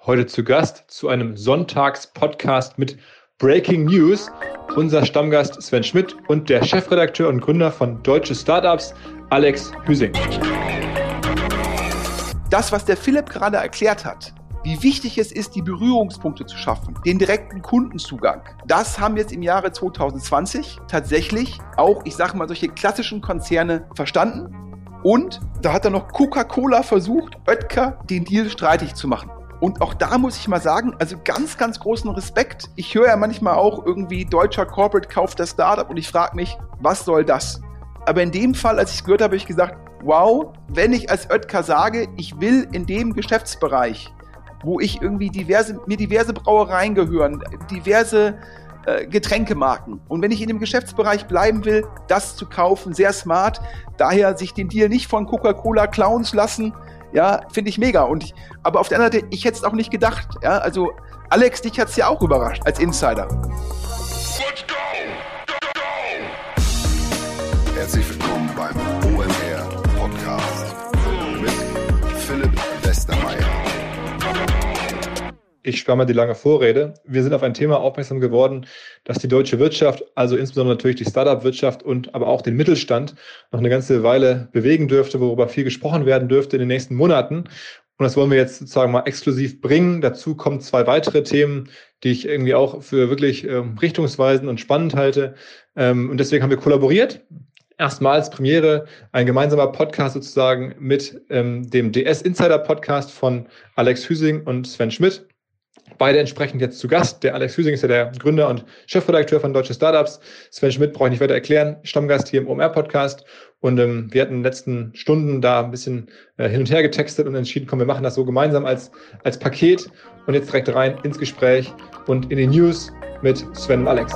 Heute zu Gast zu einem Sonntags-Podcast mit Breaking News. Unser Stammgast Sven Schmidt und der Chefredakteur und Gründer von Deutsche Startups, Alex Hüsing. Das, was der Philipp gerade erklärt hat, wie wichtig es ist, die Berührungspunkte zu schaffen, den direkten Kundenzugang, das haben jetzt im Jahre 2020 tatsächlich auch, ich sage mal, solche klassischen Konzerne verstanden. Und da hat dann noch Coca-Cola versucht, Oetker den Deal streitig zu machen. Und auch da muss ich mal sagen, also ganz, ganz großen Respekt. Ich höre ja manchmal auch irgendwie, deutscher Corporate kauft das Startup und ich frage mich, was soll das? Aber in dem Fall, als ich es gehört habe, habe ich gesagt, wow, wenn ich als Oetker sage, ich will in dem Geschäftsbereich, wo ich irgendwie diverse Brauereien gehören, diverse Getränkemarken. Und wenn ich in dem Geschäftsbereich bleiben will, das zu kaufen, sehr smart. Daher sich den Deal nicht von Coca-Cola klauen lassen, ja, finde ich mega. Aber auf der anderen Seite, ich hätte es auch nicht gedacht. Ja, also Alex, dich hat es ja auch überrascht als Insider. Let's go! Herzlich willkommen beim OMR Podcast mit Philipp Westermeier. Ich spare mal die lange Vorrede. Wir sind auf ein Thema aufmerksam geworden, das die deutsche Wirtschaft, also insbesondere natürlich die Startup-Wirtschaft und aber auch den Mittelstand noch eine ganze Weile bewegen dürfte, worüber viel gesprochen werden dürfte in den nächsten Monaten. Und das wollen wir jetzt sozusagen mal exklusiv bringen. Dazu kommen 2 weitere Themen, die ich irgendwie auch für wirklich richtungsweisend und spannend halte. Und deswegen haben wir kollaboriert. Erstmals Premiere, ein gemeinsamer Podcast sozusagen mit dem DS Insider Podcast von Alex Hüsing und Sven Schmidt. Beide entsprechend jetzt zu Gast. Der Alex Hüsing ist ja der Gründer und Chefredakteur von Deutsche Startups. Sven Schmidt brauche ich nicht weiter erklären, Stammgast hier im OMR-Podcast. Und wir hatten in den letzten Stunden da ein bisschen hin und her getextet und entschieden, komm, wir machen das so gemeinsam als Paket. Und jetzt direkt rein ins Gespräch und in die News mit Sven und Alex.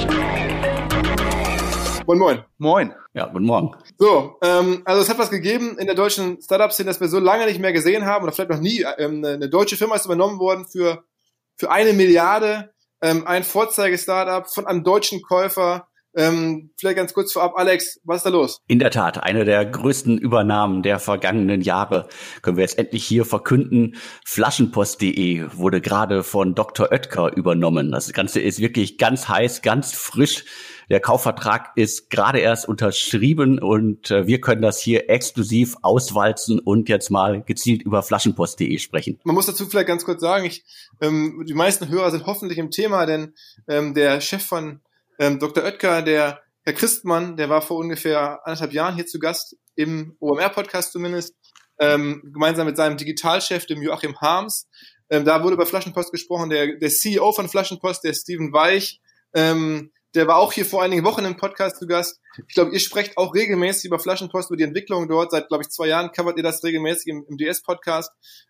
Moin, moin. Moin. Ja, guten Morgen. So, also es hat was gegeben in der deutschen Startup-Szene, das wir so lange nicht mehr gesehen haben oder vielleicht noch nie. Eine deutsche Firma ist übernommen worden für 1 Milliarde, ein Vorzeige-Startup von einem deutschen Käufer. Vielleicht ganz kurz vorab, Alex, was ist da los? In der Tat, eine der größten Übernahmen der vergangenen Jahre können wir jetzt endlich hier verkünden. Flaschenpost.de wurde gerade von Dr. Oetker übernommen. Das Ganze ist wirklich ganz heiß, ganz frisch. Der Kaufvertrag ist gerade erst unterschrieben und wir können das hier exklusiv auswalzen und jetzt mal gezielt über Flaschenpost.de sprechen. Man muss dazu vielleicht ganz kurz sagen, die meisten Hörer sind hoffentlich im Thema, denn der Chef von Dr. Oetker, der Herr Christmann, der war vor ungefähr 1,5 Jahren hier zu Gast im OMR-Podcast zumindest, gemeinsam mit seinem Digitalchef, dem Joachim Harms. Da wurde über Flaschenpost gesprochen, der CEO von Flaschenpost, der Steven Weich, der war auch hier vor einigen Wochen im Podcast zu Gast. Ich glaube, ihr sprecht auch regelmäßig über Flaschenpost, über die Entwicklung dort. Seit, glaube ich, 2 Jahren covert ihr das regelmäßig im DS-Podcast.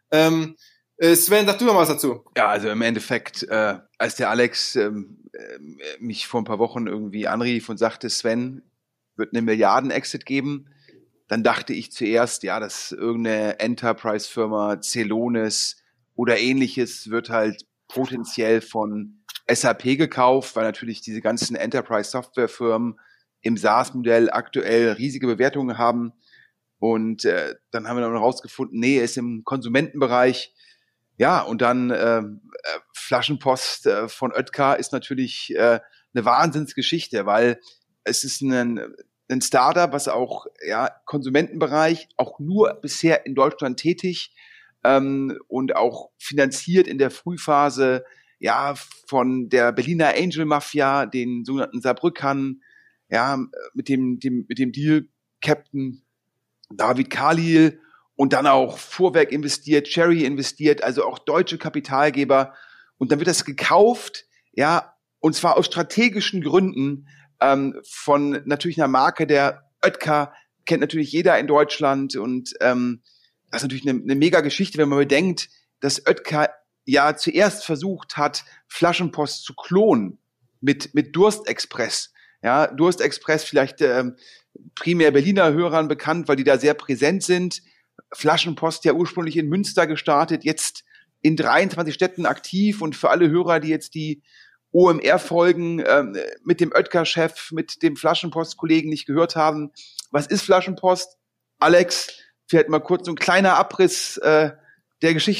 Sven, sag du noch was dazu. Ja, also im Endeffekt, als der Alex mich vor ein paar Wochen irgendwie anrief und sagte, Sven, wird eine Milliarden-Exit geben, dann dachte ich zuerst, ja, dass irgendeine Enterprise-Firma, Celonis oder ähnliches wird halt potenziell von SAP gekauft, weil natürlich diese ganzen Enterprise-Software-Firmen im SaaS-Modell aktuell riesige Bewertungen haben. Und dann haben wir dann rausgefunden, nee, er ist im Konsumentenbereich. Ja, und dann Flaschenpost von Oetker ist natürlich eine Wahnsinnsgeschichte, weil es ist ein Startup, was auch Konsumentenbereich, auch nur bisher in Deutschland tätig und auch finanziert in der Frühphase von der Berliner Angel Mafia, den sogenannten Saarbrückern, mit dem Deal Captain David Khalil und dann auch Vorwerk investiert, Cherry investiert, also auch deutsche Kapitalgeber. Und dann wird das gekauft, und zwar aus strategischen Gründen von natürlich einer Marke, der Oetker kennt natürlich jeder in Deutschland. Und das ist natürlich eine mega Geschichte, wenn man bedenkt, dass Oetker zuerst versucht hat, Flaschenpost zu klonen mit Durstexpress. Ja, Durstexpress vielleicht primär Berliner Hörern bekannt, weil die da sehr präsent sind. Flaschenpost ja ursprünglich in Münster gestartet, jetzt in 23 Städten aktiv. Und für alle Hörer, die jetzt die OMR-Folgen mit dem Oetker-Chef, mit dem Flaschenpost-Kollegen nicht gehört haben, was ist Flaschenpost? Alex, vielleicht mal kurz so ein kleiner Abriss der Geschichte.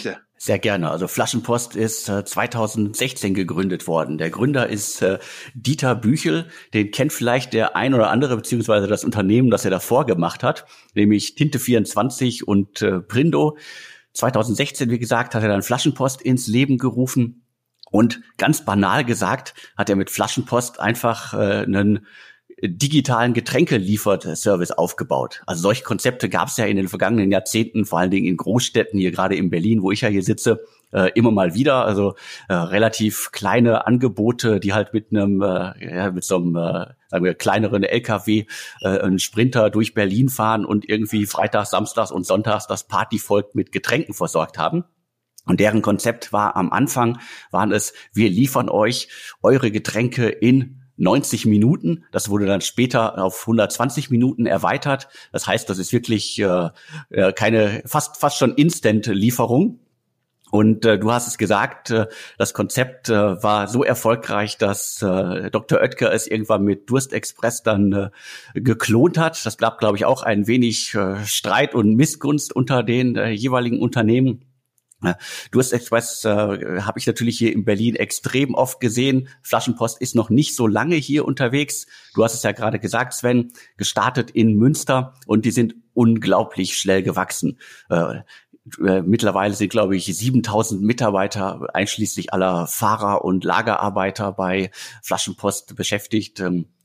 Sehr gerne. Also Flaschenpost ist 2016 gegründet worden. Der Gründer ist Dieter Büchel. Den kennt vielleicht der ein oder andere, beziehungsweise das Unternehmen, das er davor gemacht hat, nämlich Tinte24 und Prindo. 2016, wie gesagt, hat er dann Flaschenpost ins Leben gerufen. Und ganz banal gesagt, hat er mit Flaschenpost einfach einen digitalen Getränkelieferservice aufgebaut. Also solche Konzepte gab es ja in den vergangenen Jahrzehnten, vor allen Dingen in Großstädten, hier gerade in Berlin, wo ich ja hier sitze, immer mal wieder. Also relativ kleine Angebote, die halt mit einem, mit so einem, sagen wir, kleineren LKW, einen Sprinter durch Berlin fahren und irgendwie freitags, samstags und sonntags das Partyvolk mit Getränken versorgt haben. Und deren Konzept war am Anfang, waren es, wir liefern euch eure Getränke in 90 Minuten. Das wurde dann später auf 120 Minuten erweitert. Das heißt, das ist wirklich keine, fast schon Instant-Lieferung. Und du hast es gesagt, das Konzept war so erfolgreich, dass Dr. Oetker es irgendwann mit Durstexpress dann geklont hat. Das gab, glaube ich, auch ein wenig Streit und Missgunst unter den jeweiligen Unternehmen. Durstexpress habe ich natürlich hier in Berlin extrem oft gesehen. Flaschenpost ist noch nicht so lange hier unterwegs. Du hast es ja gerade gesagt, Sven, gestartet in Münster und die sind unglaublich schnell gewachsen. Mittlerweile sind, glaube ich, 7.000 Mitarbeiter einschließlich aller Fahrer und Lagerarbeiter bei Flaschenpost beschäftigt.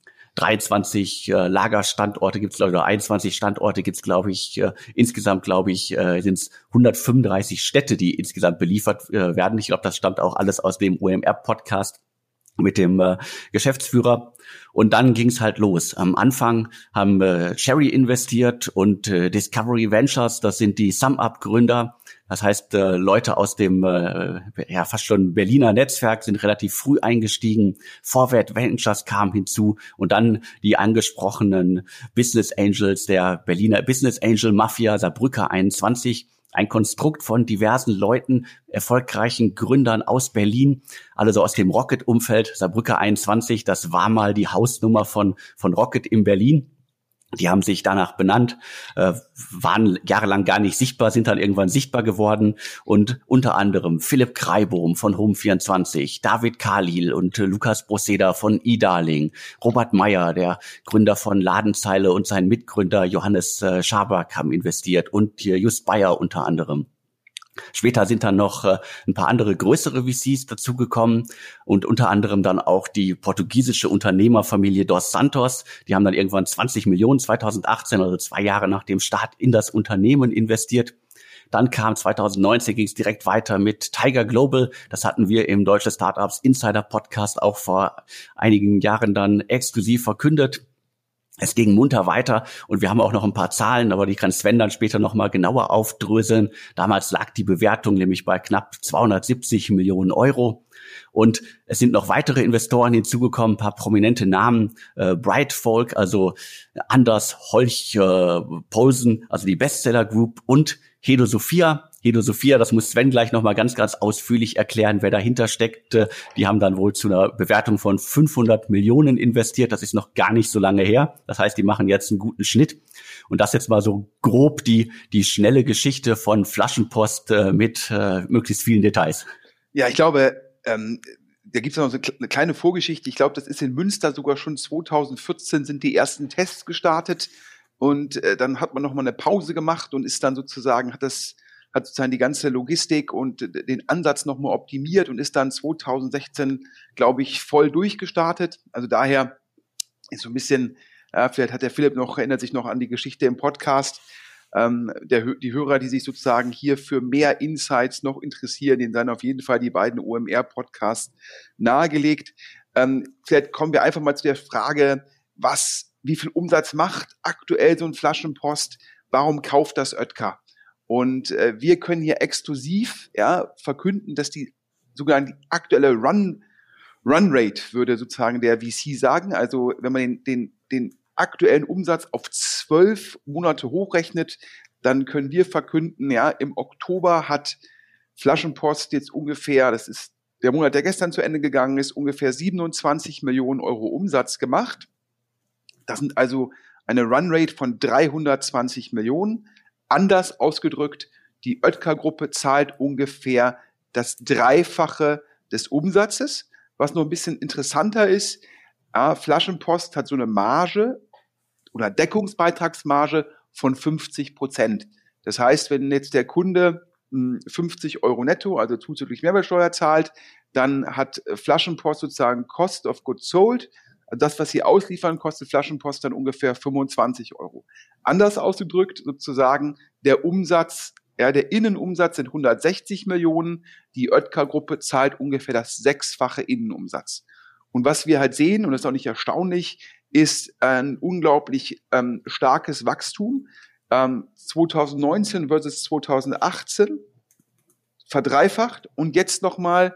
23 Lagerstandorte gibt's, oder 21 Standorte gibt's, glaube ich. Insgesamt, glaube ich, sind es 135 Städte, die insgesamt beliefert werden. Ich glaube, das stammt auch alles aus dem OMR-Podcast mit dem Geschäftsführer. Und dann ging's halt los. Am Anfang haben Cherry investiert und Discovery Ventures, das sind die SumUp-Gründer. Das heißt, Leute aus dem fast schon Berliner Netzwerk sind relativ früh eingestiegen. Forward Ventures kam hinzu und dann die angesprochenen Business Angels der Berliner Business Angel Mafia, Saarbrücker 21. Ein Konstrukt von diversen Leuten, erfolgreichen Gründern aus Berlin, alle so aus dem Rocket-Umfeld. Saarbrücker 21, das war mal die Hausnummer von Rocket in Berlin. Die haben sich danach benannt, waren jahrelang gar nicht sichtbar, sind dann irgendwann sichtbar geworden. Und unter anderem Philipp Kreibohm von Home24, David Khalil und Lukas Broseda von eDarling, Robert Meyer, der Gründer von Ladenzeile, und sein Mitgründer Johannes Schaberk haben investiert und Just Bayer unter anderem. Später sind dann noch ein paar andere größere VCs dazugekommen und unter anderem dann auch die portugiesische Unternehmerfamilie Dos Santos. Die haben dann irgendwann 20 Millionen 2018, also 2 Jahre nach dem Start, in das Unternehmen investiert. Dann kam 2019, ging es direkt weiter mit Tiger Global. Das hatten wir im Deutsche Startups Insider Podcast auch vor einigen Jahren dann exklusiv verkündet. Es ging munter weiter und wir haben auch noch ein paar Zahlen, aber die kann Sven dann später noch mal genauer aufdröseln. Damals lag die Bewertung nämlich bei knapp 270 Millionen Euro. Und es sind noch weitere Investoren hinzugekommen, ein paar prominente Namen. Brightfolk, also Anders Holch Poulsen, also die Bestseller Group, und Hedo Sophia. Hedo Sophia, das muss Sven gleich nochmal ganz ausführlich erklären, wer dahinter steckt. Die haben dann wohl zu einer Bewertung von 500 Millionen investiert. Das ist noch gar nicht so lange her. Das heißt, die machen jetzt einen guten Schnitt. Und das jetzt mal so grob die schnelle Geschichte von Flaschenpost mit möglichst vielen Details. Ja, ich glaube, da gibt es noch so eine kleine Vorgeschichte. Ich glaube, das ist in Münster sogar schon 2014 sind die ersten Tests gestartet. Und dann hat man nochmal eine Pause gemacht und ist dann sozusagen, hat sozusagen die ganze Logistik und den Ansatz nochmal optimiert und ist dann 2016, glaube ich, voll durchgestartet. Also daher ist so ein bisschen, vielleicht hat der Philipp erinnert sich noch an die Geschichte im Podcast. Die Hörer, die sich sozusagen hier für mehr Insights noch interessieren, denen seien auf jeden Fall die beiden OMR-Podcasts nahegelegt. Vielleicht kommen wir einfach mal zu der Frage, wie viel Umsatz macht aktuell so ein Flaschenpost? Warum kauft das Oetker? Und wir können hier exklusiv verkünden, dass die sogenannte aktuelle Run-Rate, würde sozusagen der VC sagen, also wenn man den aktuellen Umsatz auf 12 Monate hochrechnet, dann können wir verkünden, im Oktober hat Flaschenpost jetzt ungefähr, das ist der Monat, der gestern zu Ende gegangen ist, ungefähr 27 Millionen Euro Umsatz gemacht. Das sind also eine Run-Rate von 320 Millionen. Anders ausgedrückt, die Oetker-Gruppe zahlt ungefähr das Dreifache des Umsatzes. Was noch ein bisschen interessanter ist, Flaschenpost hat so eine Marge oder Deckungsbeitragsmarge von 50%. Das heißt, wenn jetzt der Kunde 50 Euro netto, also zuzüglich Mehrwertsteuer zahlt, dann hat Flaschenpost sozusagen Cost of Goods Sold. Also das, was sie ausliefern, kostet Flaschenpost dann ungefähr 25 Euro. Anders ausgedrückt sozusagen der Umsatz, der Innenumsatz sind 160 Millionen. Die Oetker-Gruppe zahlt ungefähr das sechsfache Innenumsatz. Und was wir halt sehen, und das ist auch nicht erstaunlich, ist ein unglaublich starkes Wachstum. 2019 versus 2018 verdreifacht und jetzt nochmal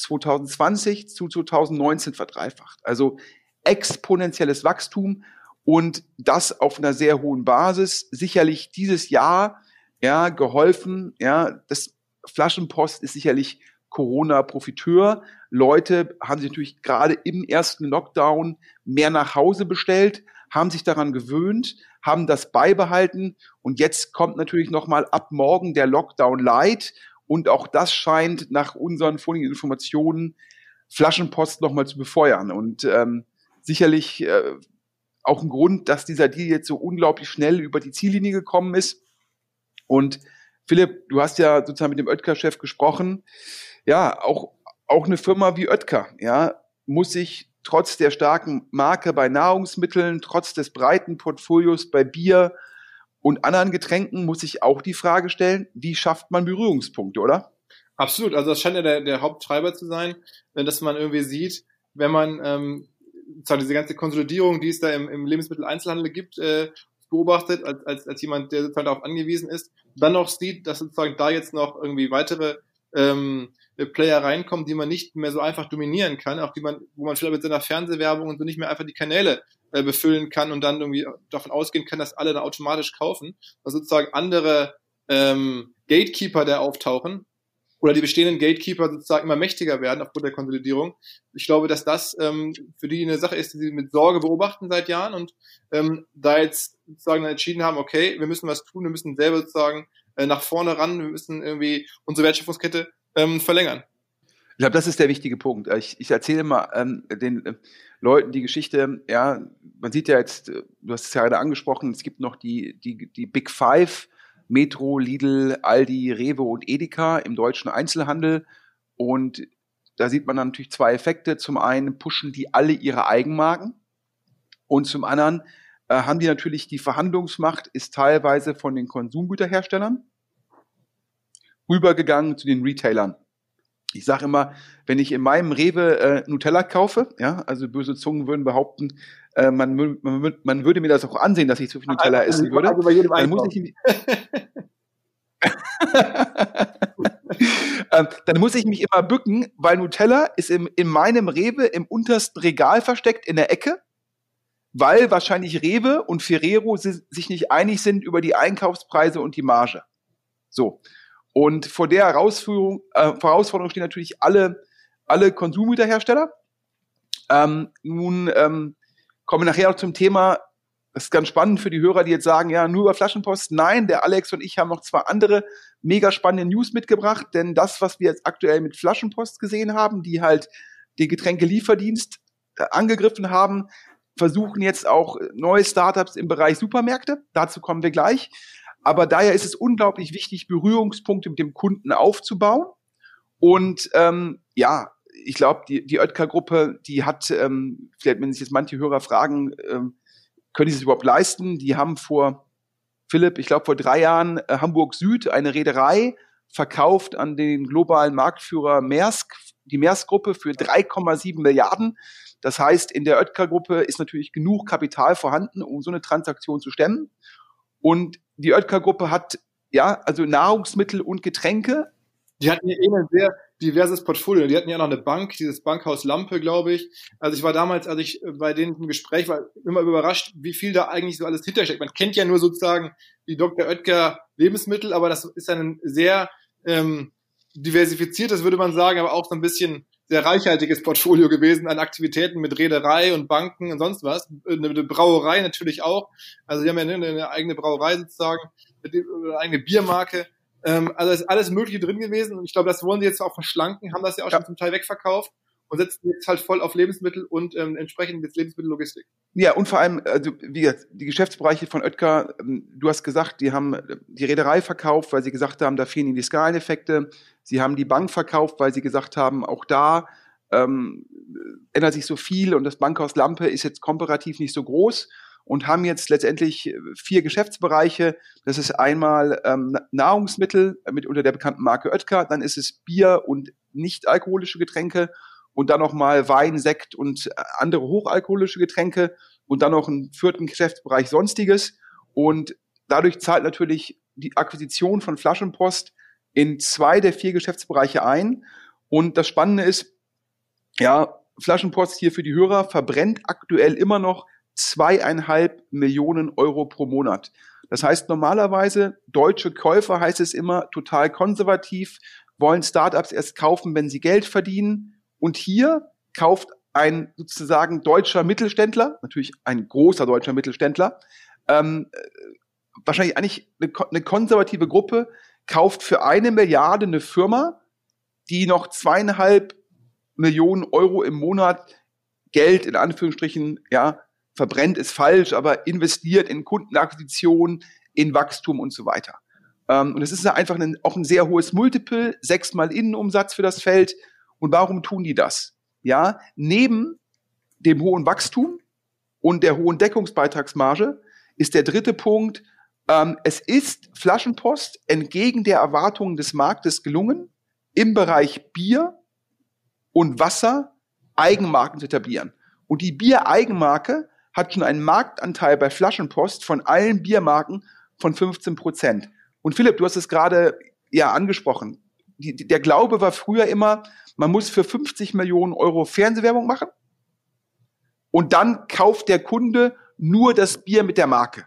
2020 zu 2019 verdreifacht. Also exponentielles Wachstum und das auf einer sehr hohen Basis. Sicherlich dieses Jahr geholfen. Das Flaschenpost ist sicherlich Corona-Profiteur. Leute haben sich natürlich gerade im ersten Lockdown mehr nach Hause bestellt, haben sich daran gewöhnt, haben das beibehalten und jetzt kommt natürlich nochmal ab morgen der Lockdown Light und auch das scheint nach unseren vorliegenden Informationen Flaschenpost nochmal zu befeuern und sicherlich auch ein Grund, dass dieser Deal jetzt so unglaublich schnell über die Ziellinie gekommen ist. Und Philipp, du hast ja sozusagen mit dem Oetker-Chef gesprochen. Ja, auch eine Firma wie Oetker, muss sich trotz der starken Marke bei Nahrungsmitteln, trotz des breiten Portfolios bei Bier und anderen Getränken, muss sich auch die Frage stellen, wie schafft man Berührungspunkte, oder? Absolut, also das scheint ja der Haupttreiber zu sein, dass man irgendwie sieht, wenn man diese ganze Konsolidierung, die es da im Lebensmitteleinzelhandel gibt, beobachtet, als jemand, der sozusagen darauf angewiesen ist, dann noch sieht, dass sozusagen da jetzt noch irgendwie weitere Player reinkommen, die man nicht mehr so einfach dominieren kann, auch wo man vielleicht mit seiner Fernsehwerbung und so nicht mehr einfach die Kanäle befüllen kann und dann irgendwie davon ausgehen kann, dass alle dann automatisch kaufen, also sozusagen andere Gatekeeper da auftauchen oder die bestehenden Gatekeeper sozusagen immer mächtiger werden aufgrund der Konsolidierung. Ich glaube, dass das für die eine Sache ist, die sie mit Sorge beobachten seit Jahren und da jetzt sozusagen entschieden haben, okay, wir müssen was tun, wir müssen selber sozusagen nach vorne ran, wir müssen irgendwie unsere Wertschöpfungskette verlängern. Ich glaube, das ist der wichtige Punkt. Ich erzähle mal den Leuten die Geschichte, man sieht ja jetzt, du hast es ja gerade angesprochen, es gibt noch die Big Five, Metro, Lidl, Aldi, Rewe und Edeka im deutschen Einzelhandel. Und da sieht man dann natürlich zwei Effekte. Zum einen pushen die alle ihre Eigenmarken und zum anderen haben die natürlich die Verhandlungsmacht, ist teilweise von den Konsumgüterherstellern rübergegangen zu den Retailern. Ich sage immer, wenn ich in meinem Rewe Nutella kaufe, also böse Zungen würden behaupten, man würde mir das auch ansehen, dass ich zu viel Nutella essen würde. Also bei jedem dann muss ich mich immer bücken, weil Nutella ist in meinem Rewe im untersten Regal versteckt in der Ecke, weil wahrscheinlich Rewe und Ferrero sich nicht einig sind über die Einkaufspreise und die Marge. So. Und vor der Herausforderung stehen natürlich alle Konsumgüterhersteller. Nun kommen wir nachher auch zum Thema, das ist ganz spannend für die Hörer, die jetzt sagen, ja, nur über Flaschenpost. Nein, der Alex und ich haben noch zwei andere mega spannende News mitgebracht, denn das, was wir jetzt aktuell mit Flaschenpost gesehen haben, die halt den Getränkelieferdienst angegriffen haben, versuchen jetzt auch neue Startups im Bereich Supermärkte. Dazu kommen wir gleich. Aber daher ist es unglaublich wichtig, Berührungspunkte mit dem Kunden aufzubauen. Und ich glaube, die Oetker-Gruppe, die hat, vielleicht wenn sich jetzt manche Hörer fragen, können die es überhaupt leisten? Die haben vor 3 Jahren Hamburg Süd, eine Reederei, verkauft an den globalen Marktführer Maersk, die Maersk-Gruppe für 3,7 Milliarden. Das heißt, in der Oetker-Gruppe ist natürlich genug Kapital vorhanden, um so eine Transaktion zu stemmen. Und die Oetker-Gruppe hat also Nahrungsmittel und Getränke. Die hatten ja ein sehr diverses Portfolio. Die hatten ja noch eine Bank, dieses Bankhaus Lampe, glaube ich. Also ich war damals, als ich bei denen im Gespräch war, immer überrascht, wie viel da eigentlich so alles hintersteckt. Man kennt ja nur sozusagen die Dr. Oetker Lebensmittel, aber das ist ein sehr diversifiziertes, würde man sagen, aber auch so ein bisschen sehr reichhaltiges Portfolio gewesen an Aktivitäten mit Reederei und Banken und sonst was. Eine Brauerei natürlich auch. Also die haben ja eine eigene Brauerei sozusagen, eine eigene Biermarke. Also ist alles Mögliche drin gewesen und ich glaube, das wollen sie jetzt auch verschlanken, haben das ja auch schon zum Teil wegverkauft und setzen jetzt halt voll auf Lebensmittel und entsprechend jetzt Lebensmittellogistik. Ja, und vor allem, also wie gesagt, die Geschäftsbereiche von Oetker, du hast gesagt, die haben die Reederei verkauft, weil sie gesagt haben, da fehlen ihnen die Skaleneffekte. Sie haben die Bank verkauft, weil sie gesagt haben, auch da ändert sich so viel und das Bankhaus Lampe ist jetzt komparativ nicht so groß und haben jetzt letztendlich 4 Geschäftsbereiche. Das ist einmal Nahrungsmittel mit unter der bekannten Marke Oetker, dann ist es Bier und nicht alkoholische Getränke und dann nochmal Wein, Sekt und andere hochalkoholische Getränke und dann noch einen 4. Geschäftsbereich Sonstiges. Und dadurch zahlt natürlich die Akquisition von Flaschenpost in 2 der 4 Geschäftsbereiche ein. Und das Spannende ist, ja, Flaschenpost hier für die Hörer verbrennt aktuell immer noch 2,5 Millionen Euro pro Monat. Das heißt normalerweise, deutsche Käufer, heißt es immer, total konservativ, wollen Startups erst kaufen, wenn sie Geld verdienen. Und hier kauft ein sozusagen deutscher Mittelständler, natürlich ein großer deutscher Mittelständler, wahrscheinlich eigentlich eine konservative Gruppe, kauft für 1 Milliarde eine Firma, die noch 2,5 Millionen Euro im Monat Geld, in Anführungsstrichen, ja, verbrennt ist falsch, aber investiert in Kundenakquisition, in Wachstum und so weiter. Und es ist einfach auch ein sehr hohes Multiple, 6-mal Innenumsatz für das Feld. Und warum tun die das? Ja, neben dem hohen Wachstum und der hohen Deckungsbeitragsmarge ist der dritte Punkt, es ist Flaschenpost entgegen der Erwartungen des Marktes gelungen, im Bereich Bier und Wasser Eigenmarken zu etablieren. Und die Bier-Eigenmarke hat schon einen Marktanteil bei Flaschenpost von allen Biermarken von 15%. Und Philipp, du hast es gerade ja angesprochen. Der Glaube war früher immer, man muss für 50 Millionen Euro Fernsehwerbung machen und dann kauft der Kunde nur das Bier mit der Marke.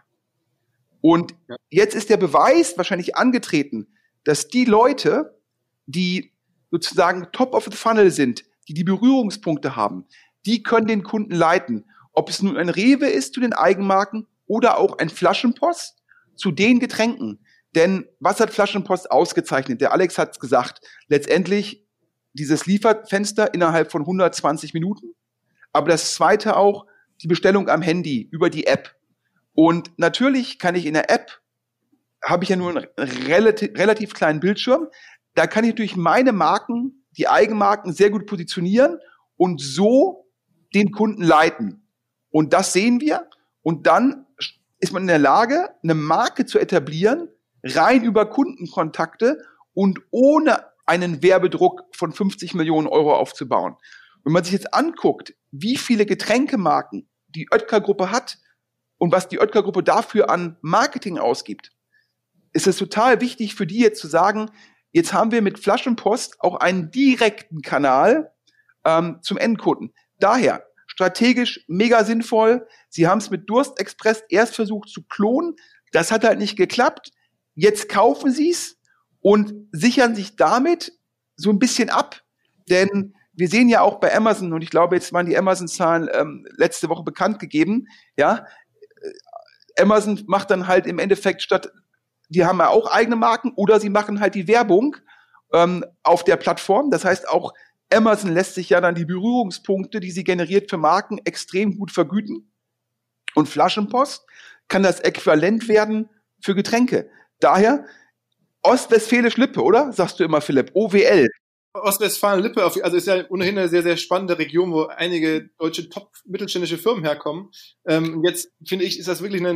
Und jetzt ist der Beweis wahrscheinlich angetreten, dass die Leute, die sozusagen top of the funnel sind, die Berührungspunkte haben, die können den Kunden leiten. Ob es nun ein Rewe ist zu den Eigenmarken oder auch ein Flaschenpost zu den Getränken. Denn was hat Flaschenpost ausgezeichnet? Der Alex hat es gesagt, letztendlich dieses Lieferfenster innerhalb von 120 Minuten. Aber das zweite auch, die Bestellung am Handy über die App. Und natürlich kann ich in der App, habe ich ja nur einen relativ kleinen Bildschirm, da kann ich natürlich meine Marken, die Eigenmarken sehr gut positionieren und so den Kunden leiten. Und das sehen wir. Und dann ist man in der Lage, eine Marke zu etablieren, rein über Kundenkontakte und ohne einen Werbedruck von 50 Millionen Euro aufzubauen. Wenn man sich jetzt anguckt, wie viele Getränkemarken die Oetker-Gruppe hat und was die Oetker-Gruppe dafür an Marketing ausgibt, ist es total wichtig für die jetzt zu sagen, jetzt haben wir mit Flaschenpost auch einen direkten Kanal zum Endkunden. Daher strategisch mega sinnvoll. Sie haben es mit Durstexpress erst versucht zu klonen. Das hat halt nicht geklappt. Jetzt kaufen sie es und sichern sich damit so ein bisschen ab. Denn wir sehen ja auch bei Amazon, und ich glaube, jetzt waren die Amazon-Zahlen letzte Woche bekannt gegeben, ja, Amazon macht dann halt im Endeffekt statt, die haben ja auch eigene Marken oder sie machen halt die Werbung auf der Plattform. Das heißt, auch Amazon lässt sich ja dann die Berührungspunkte, die sie generiert für Marken, extrem gut vergüten. Und Flaschenpost kann das Äquivalent werden für Getränke. Daher Ostwestfälisch-Lippe, oder? Sagst du immer, Philipp. OWL. Ostwestfalen-Lippe, also ist ja ohnehin eine sehr, sehr spannende Region, wo einige deutsche top-mittelständische Firmen herkommen. Jetzt finde ich, ist das wirklich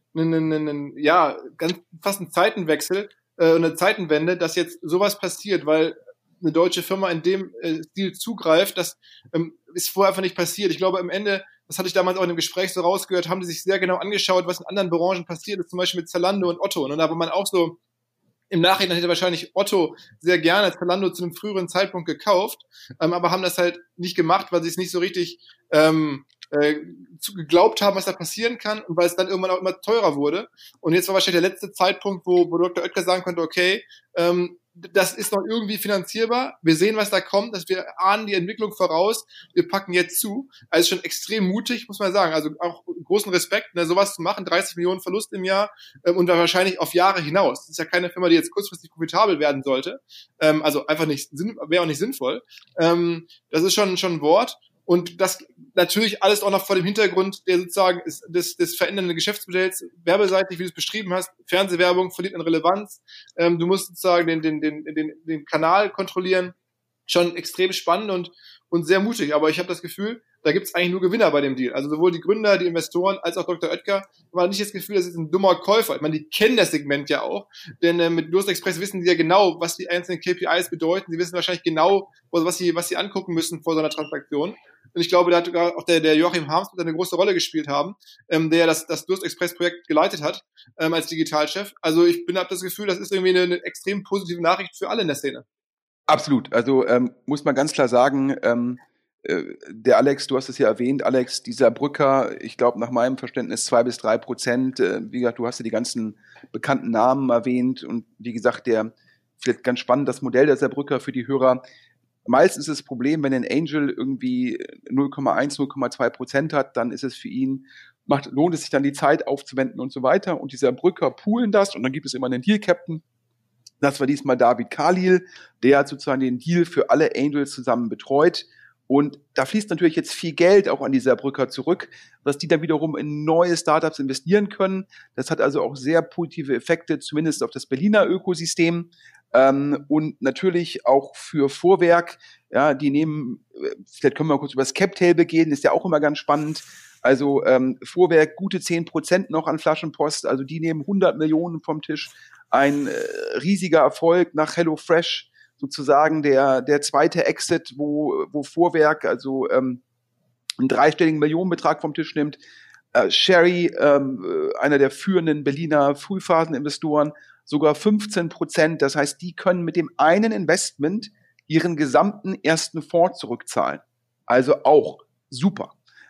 fast ein Zeitenwechsel, eine Zeitenwende, dass jetzt sowas passiert, weil eine deutsche Firma in dem Stil zugreift, das ist vorher einfach nicht passiert. Ich glaube, am Ende, das hatte ich damals auch in dem Gespräch so rausgehört, haben die sich sehr genau angeschaut, was in anderen Branchen passiert ist, zum Beispiel mit Zalando und Otto. Und da war man auch so, im Nachhinein hätte wahrscheinlich Otto sehr gerne Zalando zu einem früheren Zeitpunkt gekauft, aber haben das halt nicht gemacht, weil sie es nicht so richtig geglaubt haben, was da passieren kann und weil es dann irgendwann auch immer teurer wurde. Und jetzt war wahrscheinlich der letzte Zeitpunkt, wo Dr. Oetker sagen konnte, okay, das ist noch irgendwie finanzierbar. Wir sehen, was da kommt, dass wir ahnen die Entwicklung voraus. Wir packen jetzt zu. Also schon extrem mutig, muss man sagen. Also auch großen Respekt, ne, sowas zu machen. 30 Millionen Verlust im Jahr und dann wahrscheinlich auf Jahre hinaus. Das ist ja keine Firma, die jetzt kurzfristig profitabel werden sollte. Also einfach nicht, wäre auch nicht sinnvoll. Das ist schon ein Wort. Und das natürlich alles auch noch vor dem Hintergrund der sozusagen des verändernden Geschäftsmodells, werbeseitig, wie du es beschrieben hast, Fernsehwerbung verliert an Relevanz, du musst sozusagen den Kanal kontrollieren, schon extrem spannend und sehr mutig, aber ich habe das Gefühl, da gibt es eigentlich nur Gewinner bei dem Deal. Also sowohl die Gründer, die Investoren, als auch Dr. Oetker haben nicht das Gefühl, das ist ein dummer Käufer. Ich meine, die kennen das Segment ja auch, denn mit Durst Express wissen sie ja genau, was die einzelnen KPIs bedeuten. Sie wissen wahrscheinlich genau, was sie angucken müssen vor so einer Transaktion. Und ich glaube, da hat auch der Joachim Harms eine große Rolle gespielt haben, der das Durst Express Projekt geleitet hat als Digitalchef. Also ich habe das Gefühl, das ist irgendwie eine extrem positive Nachricht für alle in der Szene. Absolut. Also muss man ganz klar sagen, der Alex, du hast es ja erwähnt, Alex, dieser Brücker, ich glaube nach meinem Verständnis 2-3%. Wie gesagt, du hast ja die ganzen bekannten Namen erwähnt und wie gesagt, vielleicht ganz spannend, das Modell der Saarbrücker für die Hörer. Meistens ist das Problem, wenn ein Angel irgendwie 0,1, 0,2% hat, dann ist es für ihn, lohnt es sich dann die Zeit aufzuwenden und so weiter. Und dieser Brücker poolen das und dann gibt es immer einen Deal-Captain. Das war diesmal David Khalil, der hat sozusagen den Deal für alle Angels zusammen betreut. Und da fließt natürlich jetzt viel Geld auch an die Saarbrücker zurück, dass die dann wiederum in neue Startups investieren können. Das hat also auch sehr positive Effekte, zumindest auf das Berliner Ökosystem. Und natürlich auch für Vorwerk, ja, die nehmen, vielleicht können wir kurz über das Cap-Table gehen, ist ja auch immer ganz spannend. Also Vorwerk gute 10% noch an Flaschenpost, also die nehmen 100 Millionen vom Tisch. Ein riesiger Erfolg nach HelloFresh, sozusagen der zweite Exit, wo Vorwerk also einen dreistelligen Millionenbetrag vom Tisch nimmt. Sherry, einer der führenden Berliner Frühphaseninvestoren, sogar 15%. Das heißt, die können mit dem einen Investment ihren gesamten ersten Fonds zurückzahlen. Also auch super.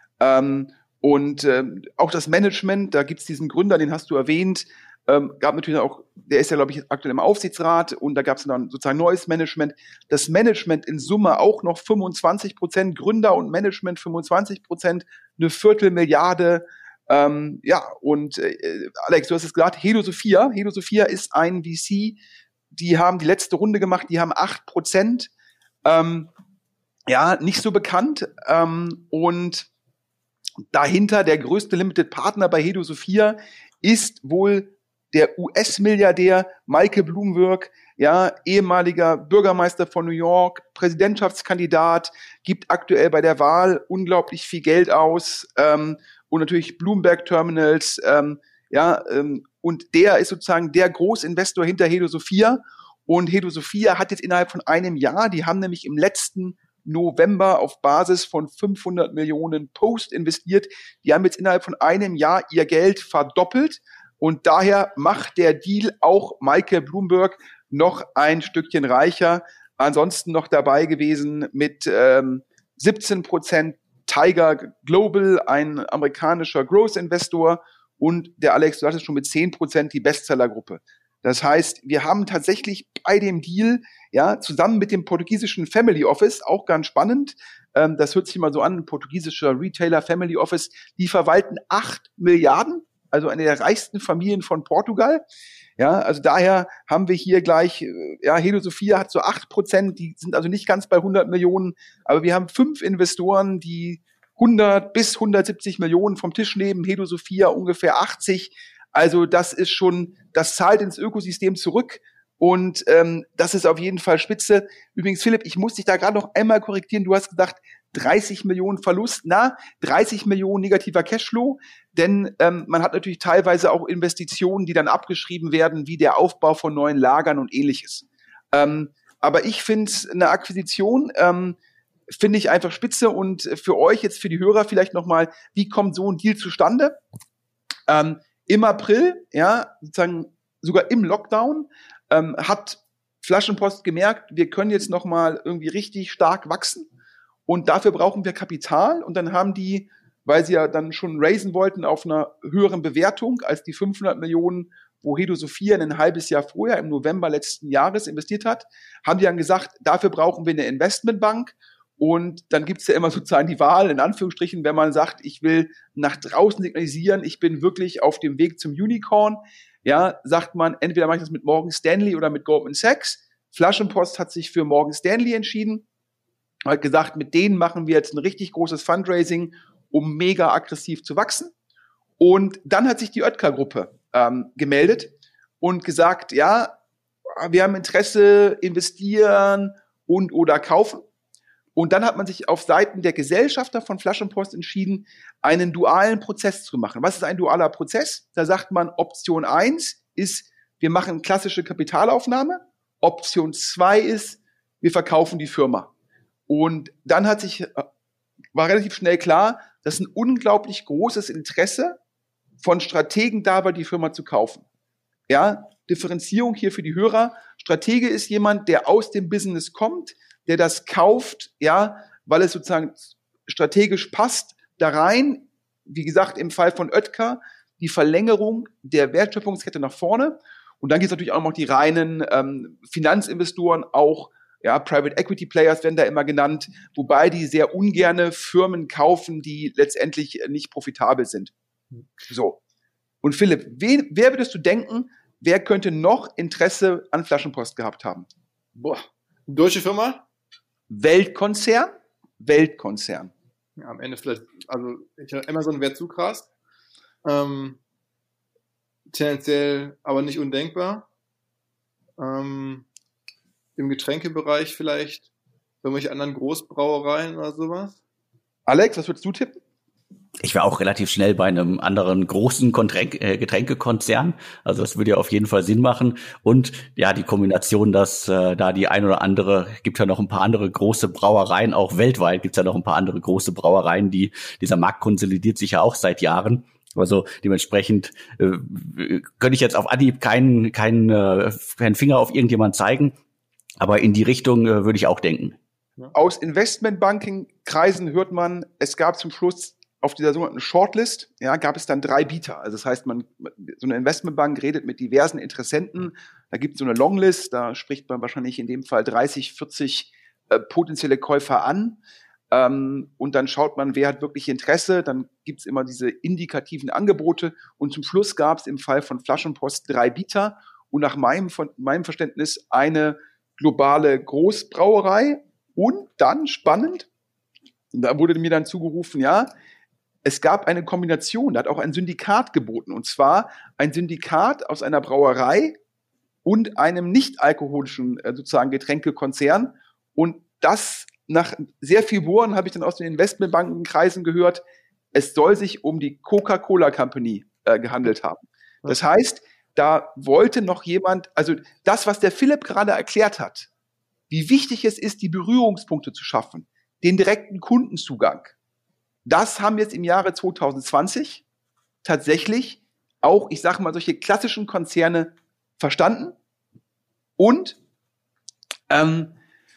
Und auch das Management, da gibt's diesen Gründer, den hast du erwähnt, gab natürlich auch, der ist ja, glaube ich, aktuell im Aufsichtsrat und da gab es dann sozusagen neues Management. Das Management in Summe auch noch 25%, Gründer und Management 25%, eine Viertelmilliarde. Und Alex, du hast es gesagt, Hedosophia ist ein VC, die haben die letzte Runde gemacht, die haben 8%. Nicht so bekannt. Und dahinter der größte Limited Partner bei Hedosophia ist wohl der US-Milliardär Michael Bloomberg, ja, ehemaliger Bürgermeister von New York, Präsidentschaftskandidat, gibt aktuell bei der Wahl unglaublich viel Geld aus, und natürlich Bloomberg Terminals, und der ist sozusagen der Großinvestor hinter Hedosophia. Und Hedosophia hat jetzt innerhalb von einem Jahr, die haben nämlich im letzten November auf Basis von 500 Millionen Post investiert. Die haben jetzt innerhalb von einem Jahr ihr Geld verdoppelt. Und daher macht der Deal auch Michael Bloomberg noch ein Stückchen reicher. Ansonsten noch dabei gewesen mit 17% Tiger Global, ein amerikanischer Growth-Investor. Und der Alex, du hattest schon mit 10% die Bestsellergruppe. Das heißt, wir haben tatsächlich bei dem Deal, ja, zusammen mit dem portugiesischen Family Office, auch ganz spannend, das hört sich mal so an, ein portugiesischer Retailer Family Office, die verwalten 8 Milliarden, also eine der reichsten Familien von Portugal. Ja, also daher haben wir hier gleich, Hedosophia hat so 8%, die sind also nicht ganz bei 100 Millionen, aber wir haben 5 Investoren, die 100 bis 170 Millionen vom Tisch nehmen, Hedosophia ungefähr 80. Also das ist schon, das zahlt ins Ökosystem zurück und das ist auf jeden Fall spitze. Übrigens, Philipp, ich muss dich da gerade noch einmal korrigieren. Du hast gesagt, 30 Millionen Verlust, 30 Millionen negativer Cashflow, denn man hat natürlich teilweise auch Investitionen, die dann abgeschrieben werden, wie der Aufbau von neuen Lagern und ähnliches. Aber ich finde eine Akquisition, finde ich einfach spitze und für euch jetzt, für die Hörer vielleicht nochmal, wie kommt so ein Deal zustande? Im April, ja, sozusagen sogar im Lockdown, hat Flaschenpost gemerkt, wir können jetzt nochmal irgendwie richtig stark wachsen und dafür brauchen wir Kapital und dann haben die, weil sie ja dann schon raisen wollten auf einer höheren Bewertung als die 500 Millionen, wo Hedo Sophia ein halbes Jahr vorher, im November letzten Jahres investiert hat, haben die dann gesagt, dafür brauchen wir eine Investmentbank. Und dann gibt's ja immer sozusagen die Wahl, in Anführungsstrichen, wenn man sagt, ich will nach draußen signalisieren, ich bin wirklich auf dem Weg zum Unicorn, ja, sagt man, entweder mache ich das mit Morgan Stanley oder mit Goldman Sachs. Flaschenpost hat sich für Morgan Stanley entschieden, hat gesagt, mit denen machen wir jetzt ein richtig großes Fundraising, um mega aggressiv zu wachsen. Und dann hat sich die Oetker-Gruppe gemeldet und gesagt, ja, wir haben Interesse, investieren und oder kaufen. Und dann hat man sich auf Seiten der Gesellschafter von Flaschenpost entschieden, einen dualen Prozess zu machen. Was ist ein dualer Prozess? Da sagt man, Option 1 ist, wir machen klassische Kapitalaufnahme. Option 2 ist, wir verkaufen die Firma. Und dann war relativ schnell klar, dass ein unglaublich großes Interesse von Strategen da war, die Firma zu kaufen. Ja, Differenzierung hier für die Hörer. Stratege ist jemand, der aus dem Business kommt, der das kauft, ja, weil es sozusagen strategisch passt, da rein, wie gesagt, im Fall von Oetker, die Verlängerung der Wertschöpfungskette nach vorne. Und dann gibt es natürlich auch noch die reinen Finanzinvestoren, auch ja, Private Equity Players werden da immer genannt, wobei die sehr ungerne Firmen kaufen, die letztendlich nicht profitabel sind. So. Und Philipp, wer würdest du denken, wer könnte noch Interesse an Flaschenpost gehabt haben? Boah, deutsche Firma? Weltkonzern. Ja, am Ende vielleicht, also Amazon wäre zu krass. Tendenziell aber nicht undenkbar. Im Getränkebereich vielleicht irgendwelche anderen Großbrauereien oder sowas. Alex, was würdest du tippen? Ich wäre auch relativ schnell bei einem anderen großen Getränkekonzern. Also das würde ja auf jeden Fall Sinn machen. Und ja, die Kombination, dass da die ein oder andere, gibt ja noch ein paar andere große Brauereien, auch weltweit gibt es ja noch ein paar andere große Brauereien, dieser Markt konsolidiert sich ja auch seit Jahren. Also dementsprechend könnte ich jetzt auf Anhieb keinen Finger auf irgendjemanden zeigen. Aber in die Richtung würde ich auch denken. Aus Investmentbanking-Kreisen hört man, es gab zum Schluss auf dieser sogenannten Shortlist, ja, gab es dann 3 Bieter. Also das heißt, so eine Investmentbank redet mit diversen Interessenten. Da gibt es so eine Longlist, da spricht man wahrscheinlich in dem Fall 30, 40 potenzielle Käufer an. Und dann schaut man, wer hat wirklich Interesse. Dann gibt es immer diese indikativen Angebote. Und zum Schluss gab es im Fall von Flaschenpost 3 Bieter. Und nach meinem Verständnis eine globale Großbrauerei. Und dann, spannend, da wurde mir dann zugerufen, ja, es gab eine Kombination, da hat auch ein Syndikat geboten. Und zwar ein Syndikat aus einer Brauerei und einem nicht-alkoholischen sozusagen Getränkekonzern. Und das nach sehr viel Bohren habe ich dann aus den Investmentbankenkreisen gehört, es soll sich um die Coca-Cola Company gehandelt haben. Das heißt, da wollte noch jemand, also das, was der Philipp gerade erklärt hat, wie wichtig es ist, die Berührungspunkte zu schaffen, den direkten Kundenzugang. Das haben jetzt im Jahre 2020 tatsächlich auch, ich sage mal, solche klassischen Konzerne verstanden. Und da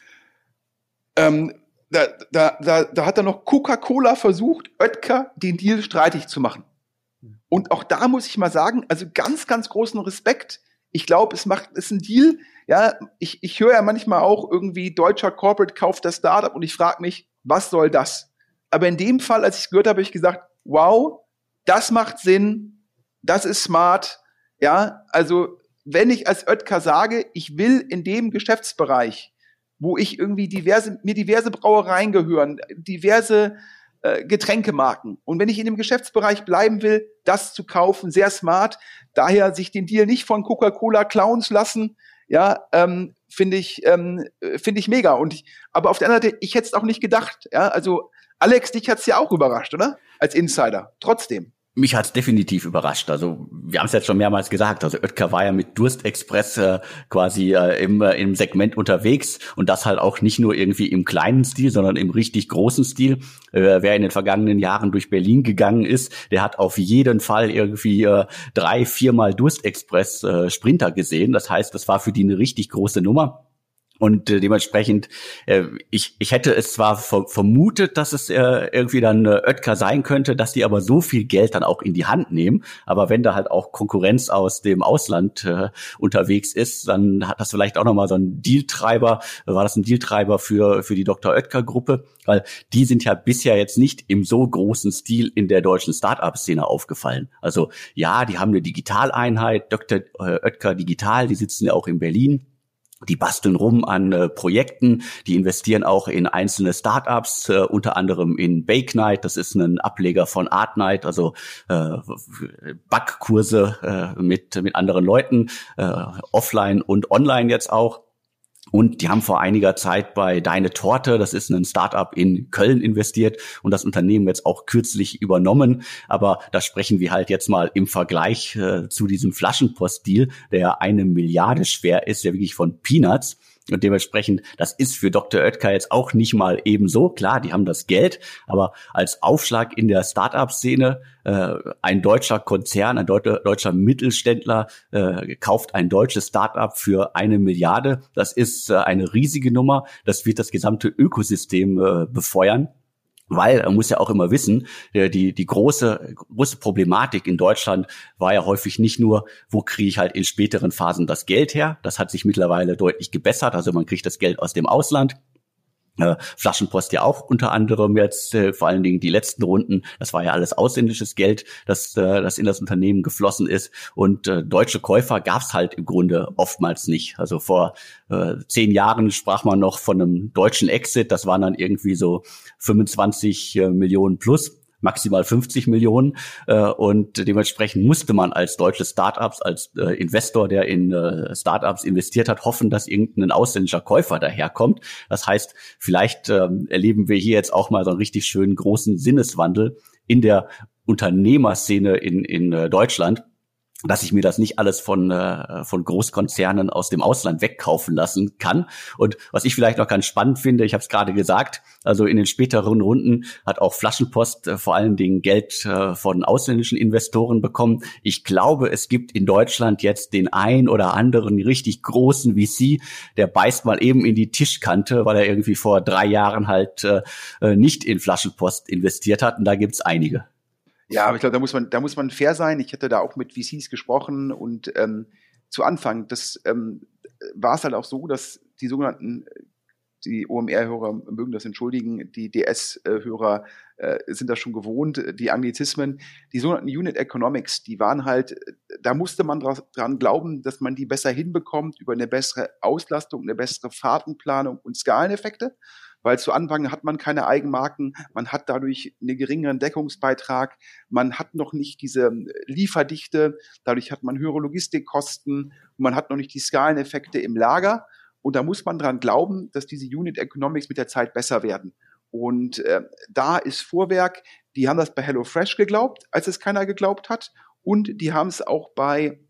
hat dann noch Coca-Cola versucht, Oetker den Deal streitig zu machen. Und auch da muss ich mal sagen, also ganz, ganz großen Respekt. Ich glaube, es ist ein Deal. Ja, ich höre ja manchmal auch irgendwie, deutscher Corporate kauft das Startup und ich frage mich, was soll das? Aber in dem Fall, als ich es gehört habe, habe ich gesagt, wow, das macht Sinn, das ist smart. Ja, also wenn ich als Oetker sage, ich will in dem Geschäftsbereich, wo ich irgendwie diverse Brauereien gehören, diverse Getränkemarken. Und wenn ich in dem Geschäftsbereich bleiben will, das zu kaufen, sehr smart. Daher sich den Deal nicht von Coca-Cola klauen zu lassen, ja, finde ich mega. Aber auf der anderen Seite, ich hätte es auch nicht gedacht. Ja, also Alex, dich hat's ja auch überrascht, oder? Als Insider. Trotzdem. Mich hat's definitiv überrascht. Also wir haben es jetzt schon mehrmals gesagt. Also Oetker war ja mit Durstexpress quasi im Segment unterwegs und das halt auch nicht nur irgendwie im kleinen Stil, sondern im richtig großen Stil. Wer in den vergangenen Jahren durch Berlin gegangen ist, der hat auf jeden Fall irgendwie 3-4 Mal Durstexpress Sprinter gesehen. Das heißt, das war für die eine richtig große Nummer. Und dementsprechend, ich hätte es zwar vermutet, dass es irgendwie dann Oetker sein könnte, dass die aber so viel Geld dann auch in die Hand nehmen. Aber wenn da halt auch Konkurrenz aus dem Ausland unterwegs ist, dann hat das vielleicht auch nochmal so ein Dealtreiber, war das ein Dealtreiber für die Dr. Oetker-Gruppe, weil die sind ja bisher jetzt nicht im so großen Stil in der deutschen Start-up-Szene aufgefallen. Also ja, die haben eine Digitaleinheit, Dr. Oetker Digital, die sitzen ja auch in Berlin. Die basteln rum an Projekten, die investieren auch in einzelne Startups, unter anderem in Bake Night, das ist ein Ableger von Art Night, also Backkurse mit anderen Leuten, offline und online jetzt auch. Und die haben vor einiger Zeit bei Deine Torte, das ist ein Startup in Köln, investiert und das Unternehmen jetzt auch kürzlich übernommen. Aber da sprechen wir halt jetzt mal im Vergleich zu diesem Flaschenpost-Deal, der 1 Milliarde schwer ist, der wirklich von Peanuts. Und dementsprechend, das ist für Dr. Oetker jetzt auch nicht mal ebenso. Klar, die haben das Geld, aber als Aufschlag in der Start-up-Szene, ein deutscher Konzern, ein deutscher Mittelständler kauft ein deutsches Start-up für 1 Milliarde. Das ist eine riesige Nummer. Das wird das gesamte Ökosystem befeuern. Weil, man muss ja auch immer wissen, die große Problematik in Deutschland war ja häufig nicht nur, wo kriege ich halt in späteren Phasen das Geld her? Das hat sich mittlerweile deutlich gebessert. Also man kriegt das Geld aus dem Ausland. Flaschenpost ja auch unter anderem jetzt, vor allen Dingen die letzten Runden, das war ja alles ausländisches Geld, das in das Unternehmen geflossen ist und deutsche Käufer gab's halt im Grunde oftmals nicht. Also vor 10 Jahren sprach man noch von einem deutschen Exit, das waren dann irgendwie so 25 Millionen plus. Maximal 50 Millionen und dementsprechend musste man als deutsche Startups, als Investor, der in Startups investiert hat, hoffen, dass irgendein ausländischer Käufer daherkommt. Das heißt, vielleicht erleben wir hier jetzt auch mal so einen richtig schönen großen Sinneswandel in der Unternehmerszene in Deutschland, dass ich mir das nicht alles von Großkonzernen aus dem Ausland wegkaufen lassen kann. Und was ich vielleicht noch ganz spannend finde, ich habe es gerade gesagt, also in den späteren Runden hat auch Flaschenpost vor allen Dingen Geld von ausländischen Investoren bekommen. Ich glaube, es gibt in Deutschland jetzt den ein oder anderen richtig großen VC, der beißt mal eben in die Tischkante, weil er irgendwie vor 3 Jahren halt nicht in Flaschenpost investiert hat. Und da gibt's einige. Ja, aber ich glaube, da muss man fair sein. Ich hätte da auch mit VCs gesprochen und zu Anfang, das war es halt auch so, dass die sogenannten, die OMR-Hörer mögen das entschuldigen, die DS-Hörer sind das schon gewohnt, die Anglizismen, die sogenannten Unit Economics, die waren halt, da musste man dran glauben, dass man die besser hinbekommt über eine bessere Auslastung, eine bessere Fahrtenplanung und Skaleneffekte. Weil zu Anfang hat man keine Eigenmarken, man hat dadurch einen geringeren Deckungsbeitrag, man hat noch nicht diese Lieferdichte, dadurch hat man höhere Logistikkosten und man hat noch nicht die Skaleneffekte im Lager. Und da muss man dran glauben, dass diese Unit Economics mit der Zeit besser werden. Und da ist Vorwerk, die haben das bei HelloFresh geglaubt, als es keiner geglaubt hat. Und die haben es auch bei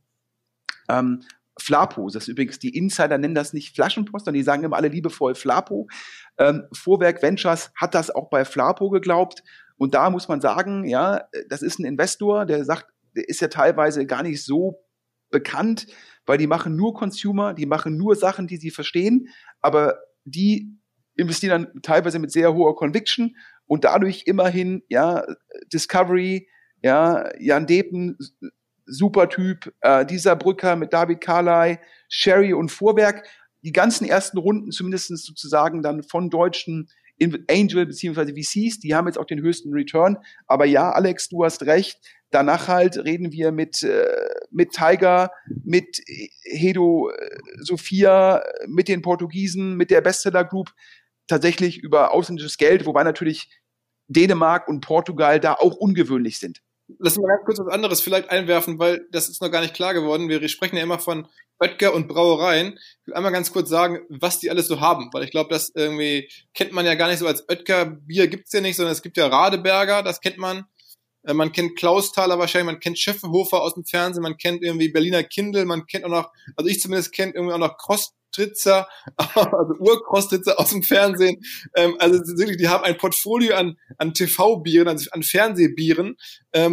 Flapo, das ist übrigens, die Insider nennen das nicht Flaschenpost, sondern die sagen immer alle liebevoll Flapo. Vorwerk Ventures hat das auch bei Flapo geglaubt. Und da muss man sagen, ja, das ist ein Investor, der sagt, der ist ja teilweise gar nicht so bekannt, weil die machen nur Consumer, die machen nur Sachen, die sie verstehen, aber die investieren dann teilweise mit sehr hoher Conviction und dadurch immerhin, ja, Discovery, ja, Jan Depen, super Typ, dieser Brücker mit David Carley, Sherry und Vorwerk, die ganzen ersten Runden zumindest sozusagen dann von deutschen Angel beziehungsweise VCs, die haben jetzt auch den höchsten Return. Aber ja, Alex, du hast recht. Danach halt reden wir mit Tiger, mit Hedo Sophia, mit den Portugiesen, mit der Bestseller Group tatsächlich über ausländisches Geld, wobei natürlich Dänemark und Portugal da auch ungewöhnlich sind. Lass uns mal ganz kurz was anderes vielleicht einwerfen, weil das ist noch gar nicht klar geworden. Wir sprechen ja immer von Oetker und Brauereien. Ich will einmal ganz kurz sagen, was die alles so haben, weil ich glaube, das irgendwie kennt man ja gar nicht so als Oetker. Bier gibt's ja nicht, sondern es gibt ja Radeberger, das kennt man. Man kennt Klausthaler wahrscheinlich, man kennt Schöffenhofer aus dem Fernsehen, man kennt irgendwie Berliner Kindl, man kennt auch noch, also ich zumindest kenne irgendwie auch noch Kostritzer, also Urkostritzer aus dem Fernsehen. Also wirklich, die haben ein Portfolio an TV-Bieren, an Fernsehbieren.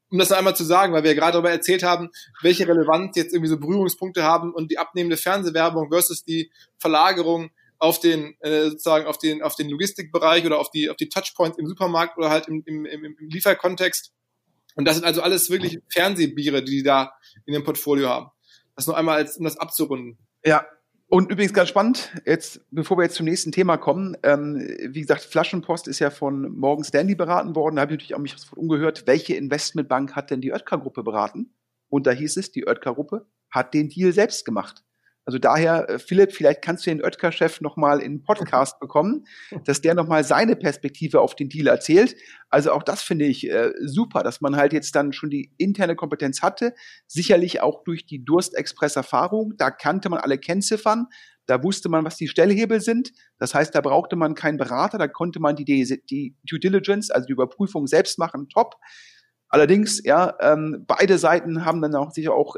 um das noch einmal zu sagen, weil wir ja gerade darüber erzählt haben, welche Relevanz jetzt irgendwie so Berührungspunkte haben und die abnehmende Fernsehwerbung versus die Verlagerung auf den sozusagen auf den Logistikbereich oder auf die Touchpoints im Supermarkt oder halt im Lieferkontext. Und das sind also alles wirklich Fernsehbiere, die da in dem Portfolio haben. Das nur einmal um das abzurunden. Ja. Und übrigens ganz spannend, jetzt, bevor wir jetzt zum nächsten Thema kommen, wie gesagt, Flaschenpost ist ja von Morgan Stanley beraten worden. Da habe ich natürlich auch mich umgehört, welche Investmentbank hat denn die Oetker-Gruppe beraten? Und da hieß es, die Oetker-Gruppe hat den Deal selbst gemacht. Also daher, Philipp, vielleicht kannst du den Oetker-Chef nochmal in einen Podcast bekommen, dass der nochmal seine Perspektive auf den Deal erzählt. Also auch das finde ich super, dass man halt jetzt dann schon die interne Kompetenz hatte. Sicherlich auch durch die Durstexpress-Erfahrung. Da kannte man alle Kennziffern. Da wusste man, was die Stellhebel sind. Das heißt, da brauchte man keinen Berater. Da konnte man die Due Diligence, also die Überprüfung selbst machen. Top. Allerdings, ja, beide Seiten haben dann auch sicher auch,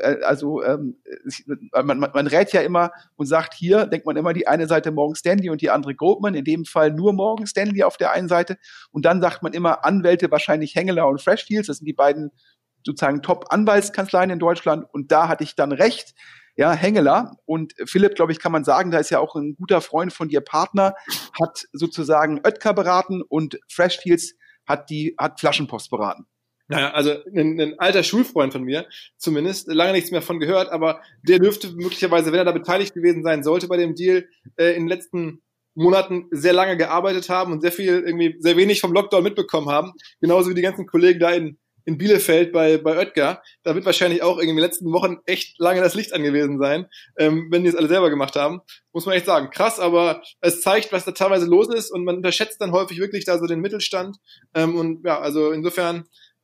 man rät ja immer und sagt, hier denkt man immer die eine Seite Morgan Stanley und die andere Goldman, in dem Fall nur Morgan Stanley auf der einen Seite, und dann sagt man immer Anwälte, wahrscheinlich Hengeler und Freshfields, das sind die beiden sozusagen Top-Anwaltskanzleien in Deutschland, und da hatte ich dann recht. Ja, Hengeler und Philipp, glaube ich, kann man sagen, da ist ja auch ein guter Freund von dir, Partner, hat sozusagen Oetker beraten, und Freshfields hat Flaschenpost beraten. Naja, also ein alter Schulfreund von mir, zumindest, lange nichts mehr von gehört, aber der dürfte möglicherweise, wenn er da beteiligt gewesen sein sollte bei dem Deal, in den letzten Monaten sehr lange gearbeitet haben und sehr wenig vom Lockdown mitbekommen haben. Genauso wie die ganzen Kollegen da in Bielefeld bei Oetker. Da wird wahrscheinlich auch irgendwie in den letzten Wochen echt lange das Licht angewiesen sein, wenn die es alle selber gemacht haben. Muss man echt sagen. Krass, aber es zeigt, was da teilweise los ist, und man unterschätzt dann häufig wirklich da so den Mittelstand. Und ja, also insofern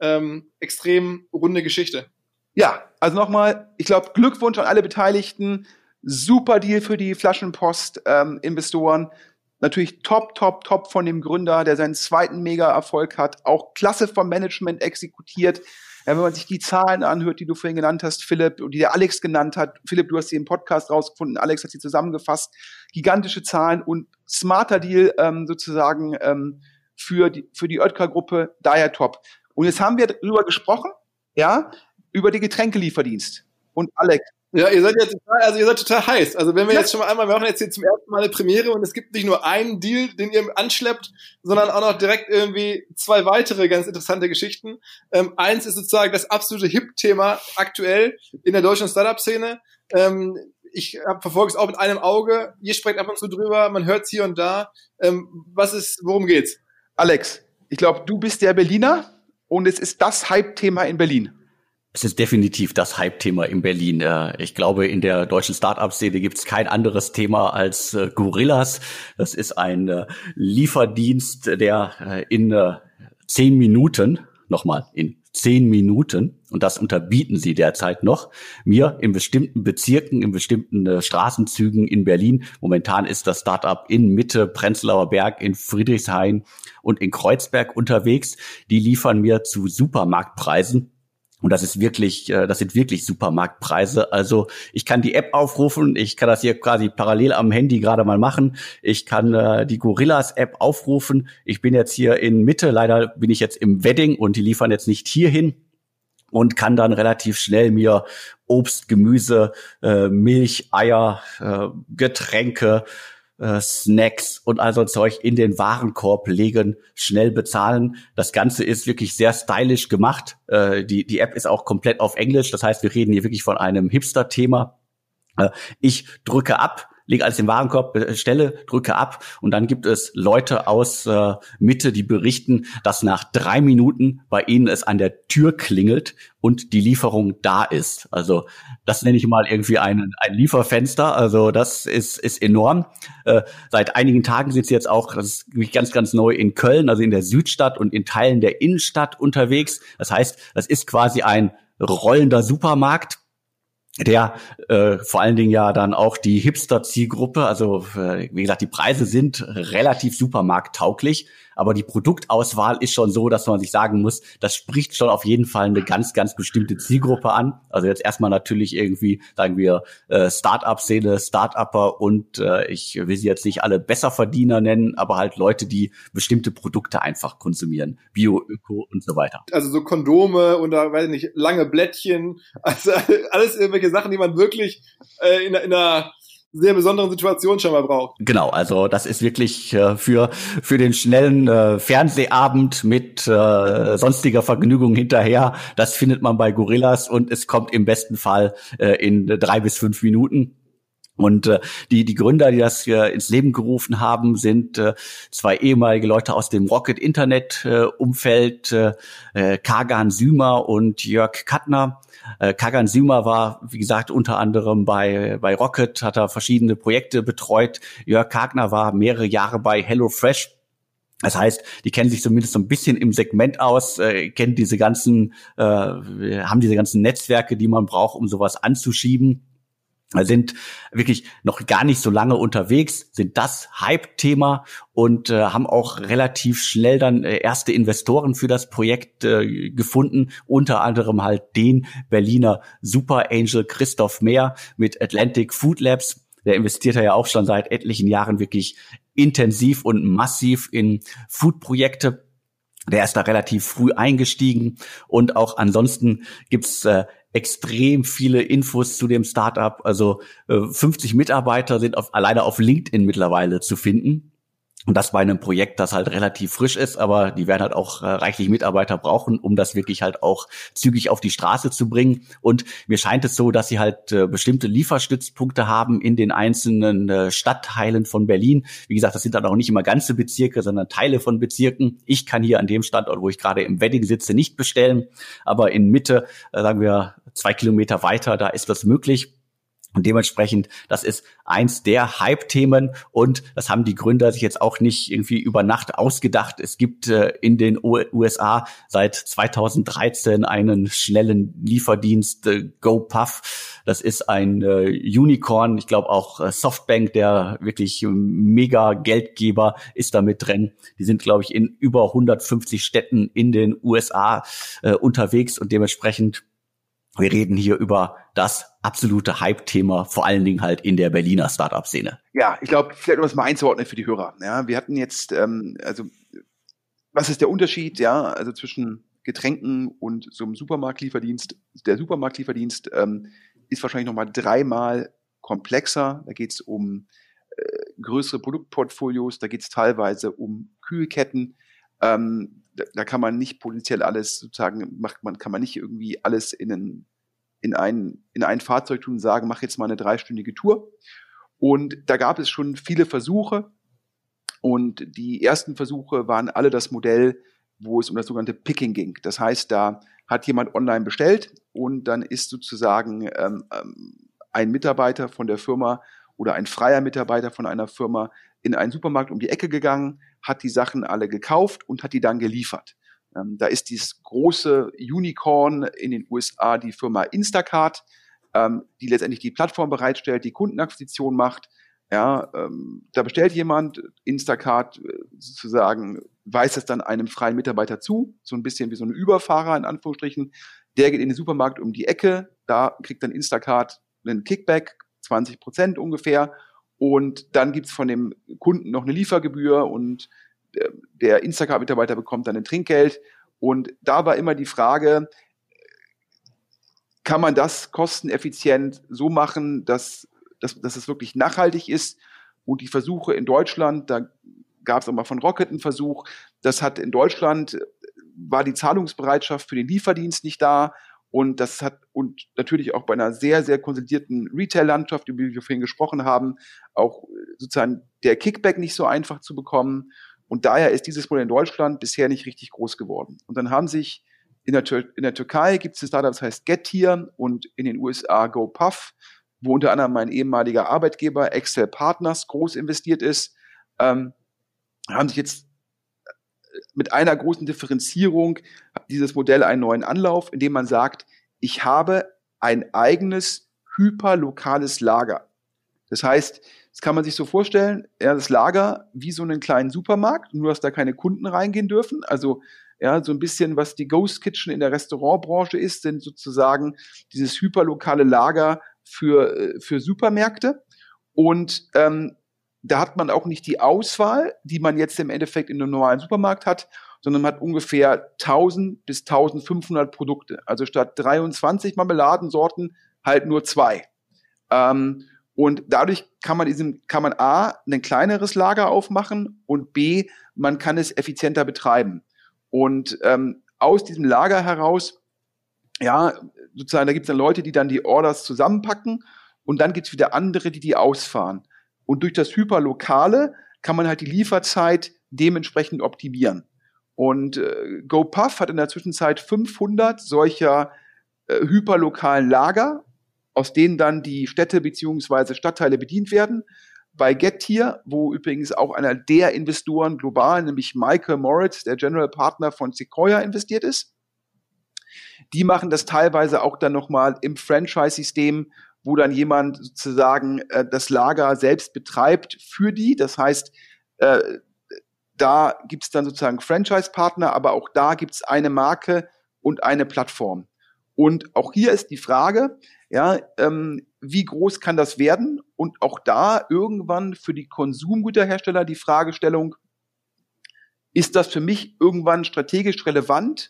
extrem runde Geschichte. Ja, also nochmal, ich glaube, Glückwunsch an alle Beteiligten. Super Deal für die Flaschenpost-Investoren. Natürlich top von dem Gründer, der seinen zweiten Mega-Erfolg hat. Auch klasse vom Management exekutiert. Ja, wenn man sich die Zahlen anhört, die du vorhin genannt hast, Philipp, und die der Alex genannt hat. Philipp, du hast sie im Podcast rausgefunden. Alex hat sie zusammengefasst. Gigantische Zahlen und smarter Deal sozusagen für die Oetker-Gruppe. Daher top. Und jetzt haben wir darüber gesprochen, ja, über die Getränkelieferdienst. Und Alex. Ja, ihr seid total heiß. Also wenn wir jetzt schon mal wir machen jetzt hier zum ersten Mal eine Premiere, und es gibt nicht nur einen Deal, den ihr anschleppt, sondern auch noch direkt irgendwie 2 weitere ganz interessante Geschichten. Eins ist sozusagen das absolute Hip-Thema aktuell in der deutschen Startup-Szene. Ich verfolge es auch mit einem Auge. Ihr sprecht ab und zu drüber, man hört es hier und da. Worum geht's? Alex, ich glaube, du bist der Berliner. Und es ist das Hype-Thema in Berlin. Es ist definitiv das Hype-Thema in Berlin. Ich glaube, in der deutschen Start-up-Szene gibt es kein anderes Thema als Gorillas. Das ist ein Lieferdienst, der in 10 Minuten, in 10 Minuten, und das unterbieten sie derzeit noch, mir in bestimmten Bezirken, in bestimmten Straßenzügen in Berlin, momentan ist das Startup in Mitte, Prenzlauer Berg, in Friedrichshain und in Kreuzberg unterwegs, die liefern mir zu Supermarktpreisen. Und das sind wirklich Supermarktpreise. Also ich kann die App aufrufen, ich kann das hier quasi parallel am Handy gerade mal machen. Ich kann die Gorillas-App aufrufen. Ich bin jetzt hier in Mitte, leider bin ich jetzt im Wedding und die liefern jetzt nicht hierhin, und kann dann relativ schnell mir Obst, Gemüse, Milch, Eier, Getränke, Snacks und all so Zeug in den Warenkorb legen, schnell bezahlen. Das Ganze ist wirklich sehr stylisch gemacht. Die App ist auch komplett auf Englisch. Das heißt, wir reden hier wirklich von einem Hipster-Thema. Ich drücke ab, lege alles im Warenkorb, bestelle, drücke ab, und dann gibt es Leute aus Mitte, die berichten, dass nach 3 Minuten bei ihnen es an der Tür klingelt und die Lieferung da ist. Also das nenne ich mal irgendwie ein Lieferfenster. Also das ist enorm. Seit einigen Tagen sind sie jetzt auch, das ist wirklich ganz, ganz neu, in Köln, also in der Südstadt und in Teilen der Innenstadt unterwegs. Das heißt, das ist quasi ein rollender Supermarkt. der vor allen Dingen ja dann auch die Hipster-Zielgruppe, also wie gesagt, die Preise sind relativ supermarkttauglich, aber die Produktauswahl ist schon so, dass man sich sagen muss, das spricht schon auf jeden Fall eine ganz, ganz bestimmte Zielgruppe an. Also jetzt erstmal natürlich irgendwie, sagen wir, Start-up-Szene, Start-Upper und ich will sie jetzt nicht alle Besserverdiener nennen, aber halt Leute, die bestimmte Produkte einfach konsumieren. Bio, Öko und so weiter. Also so Kondome oder, weiß ich nicht, lange Blättchen, also alles irgendwelche Sachen, die man wirklich in einer sehr besonderen Situation schon mal braucht. Genau, also das ist wirklich für den schnellen Fernsehabend mit sonstiger Vergnügung hinterher. Das findet man bei Gorillas und es kommt im besten Fall in 3 bis 5 Minuten. Und die Gründer, die das ins Leben gerufen haben, sind 2 ehemalige Leute aus dem Rocket-Internet-Umfeld, Kagan Sümer und Jörg Kattner. Kagan Sümer war, wie gesagt, unter anderem bei Rocket, hat er verschiedene Projekte betreut. Jörg Kattner war mehrere Jahre bei HelloFresh. Das heißt, die kennen sich zumindest so ein bisschen im Segment aus, kennen diese ganzen, haben diese ganzen Netzwerke, die man braucht, um sowas anzuschieben. Sind wirklich noch gar nicht so lange unterwegs, sind das Hype-Thema und haben auch relativ schnell dann erste Investoren für das Projekt gefunden, unter anderem halt den Berliner Super Angel Christoph Mehr mit Atlantic Food Labs. Der investiert ja auch schon seit etlichen Jahren wirklich intensiv und massiv in Food-Projekte. Der ist da relativ früh eingestiegen und auch ansonsten gibt's extrem viele Infos zu dem Startup. Also 50 Mitarbeiter sind alleine auf LinkedIn mittlerweile zu finden. Und das bei einem Projekt, das halt relativ frisch ist, aber die werden halt auch reichlich Mitarbeiter brauchen, um das wirklich halt auch zügig auf die Straße zu bringen. Und mir scheint es so, dass sie halt bestimmte Lieferstützpunkte haben in den einzelnen Stadtteilen von Berlin. Wie gesagt, das sind dann auch nicht immer ganze Bezirke, sondern Teile von Bezirken. Ich kann hier an dem Standort, wo ich gerade im Wedding sitze, nicht bestellen. Aber in Mitte, sagen wir 2 Kilometer weiter, da ist das möglich. Und dementsprechend, das ist eins der Hype-Themen und das haben die Gründer sich jetzt auch nicht irgendwie über Nacht ausgedacht. Es gibt in den USA seit 2013 einen schnellen Lieferdienst, GoPuff. Das ist ein Unicorn. Ich glaube auch Softbank, der wirklich mega Geldgeber, ist da mit drin. Die sind, glaube ich, in über 150 Städten in den USA unterwegs und dementsprechend wir reden hier über das absolute Hype-Thema, vor allen Dingen halt in der Berliner Startup-Szene. Ja, ich glaube, vielleicht um das mal einzuordnen für die Hörer. Ja, wir hatten jetzt, also was ist der Unterschied, ja, also zwischen Getränken und so einem Supermarktlieferdienst? Der Supermarktlieferdienst ist wahrscheinlich nochmal 3-mal komplexer. Da geht es um größere Produktportfolios, da geht es teilweise um Kühlketten. Da kann man nicht potenziell alles sozusagen, kann man nicht irgendwie alles in ein Fahrzeug tun und sagen, mach jetzt mal eine 3-stündige Tour. Und da gab es schon viele Versuche. Und die ersten Versuche waren alle das Modell, wo es um das sogenannte Picking ging. Das heißt, da hat jemand online bestellt und dann ist sozusagen ein Mitarbeiter von der Firma oder ein freier Mitarbeiter von einer Firma in einen Supermarkt um die Ecke gegangen, hat die Sachen alle gekauft und hat die dann geliefert. Da ist dieses große Unicorn in den USA, die Firma Instacart, die letztendlich die Plattform bereitstellt, die Kundenakquisition macht. Ja, da bestellt jemand, Instacart sozusagen weist es dann einem freien Mitarbeiter zu, so ein bisschen wie so ein Überfahrer in Anführungsstrichen. Der geht in den Supermarkt um die Ecke, da kriegt dann Instacart einen Kickback, 20% ungefähr. Und dann gibt's von dem Kunden noch eine Liefergebühr und der Instacart-Mitarbeiter bekommt dann ein Trinkgeld. Und da war immer die Frage, kann man das kosteneffizient so machen, dass es wirklich nachhaltig ist? Und die Versuche in Deutschland, da gab es auch mal von Rocket einen Versuch, in Deutschland war die Zahlungsbereitschaft für den Lieferdienst nicht da. Und und natürlich auch bei einer sehr, sehr konsolidierten Retail-Landschaft, über die wir vorhin gesprochen haben, auch sozusagen der Kickback nicht so einfach zu bekommen. Und daher ist dieses Modell in Deutschland bisher nicht richtig groß geworden. Und dann haben sich in der Türkei gibt es ein Startup, das heißt Getir, und in den USA GoPuff, wo unter anderem mein ehemaliger Arbeitgeber Excel Partners groß investiert ist, haben sich jetzt mit einer großen Differenzierung dieses Modell einen neuen Anlauf, indem man sagt, ich habe ein eigenes hyperlokales Lager. Das heißt, das kann man sich so vorstellen, ja, das Lager wie so einen kleinen Supermarkt, nur dass da keine Kunden reingehen dürfen. Also ja, so ein bisschen, was die Ghost Kitchen in der Restaurantbranche ist, sind sozusagen dieses hyperlokale Lager für Supermärkte. Und da hat man auch nicht die Auswahl, die man jetzt im Endeffekt in einem normalen Supermarkt hat, sondern man hat ungefähr 1000 bis 1500 Produkte. Also statt 23 Marmeladensorten halt nur 2. Und dadurch kann man A, ein kleineres Lager aufmachen und B, man kann es effizienter betreiben. Und aus diesem Lager heraus, ja, sozusagen, da gibt es dann Leute, die dann die Orders zusammenpacken und dann gibt es wieder andere, die ausfahren. Und durch das Hyperlokale kann man halt die Lieferzeit dementsprechend optimieren. Und GoPuff hat in der Zwischenzeit 500 solcher hyperlokalen Lager, aus denen dann die Städte bzw. Stadtteile bedient werden. Bei Getir, wo übrigens auch einer der Investoren global, nämlich Michael Moritz, der General Partner von Sequoia, investiert ist. Die machen das teilweise auch dann nochmal im Franchise-System, wo dann jemand sozusagen das Lager selbst betreibt für die. Das heißt, da gibt es dann sozusagen Franchise-Partner, aber auch da gibt es eine Marke und eine Plattform. Und auch hier ist die Frage, ja, wie groß kann das werden? Und auch da irgendwann für die Konsumgüterhersteller die Fragestellung, ist das für mich irgendwann strategisch relevant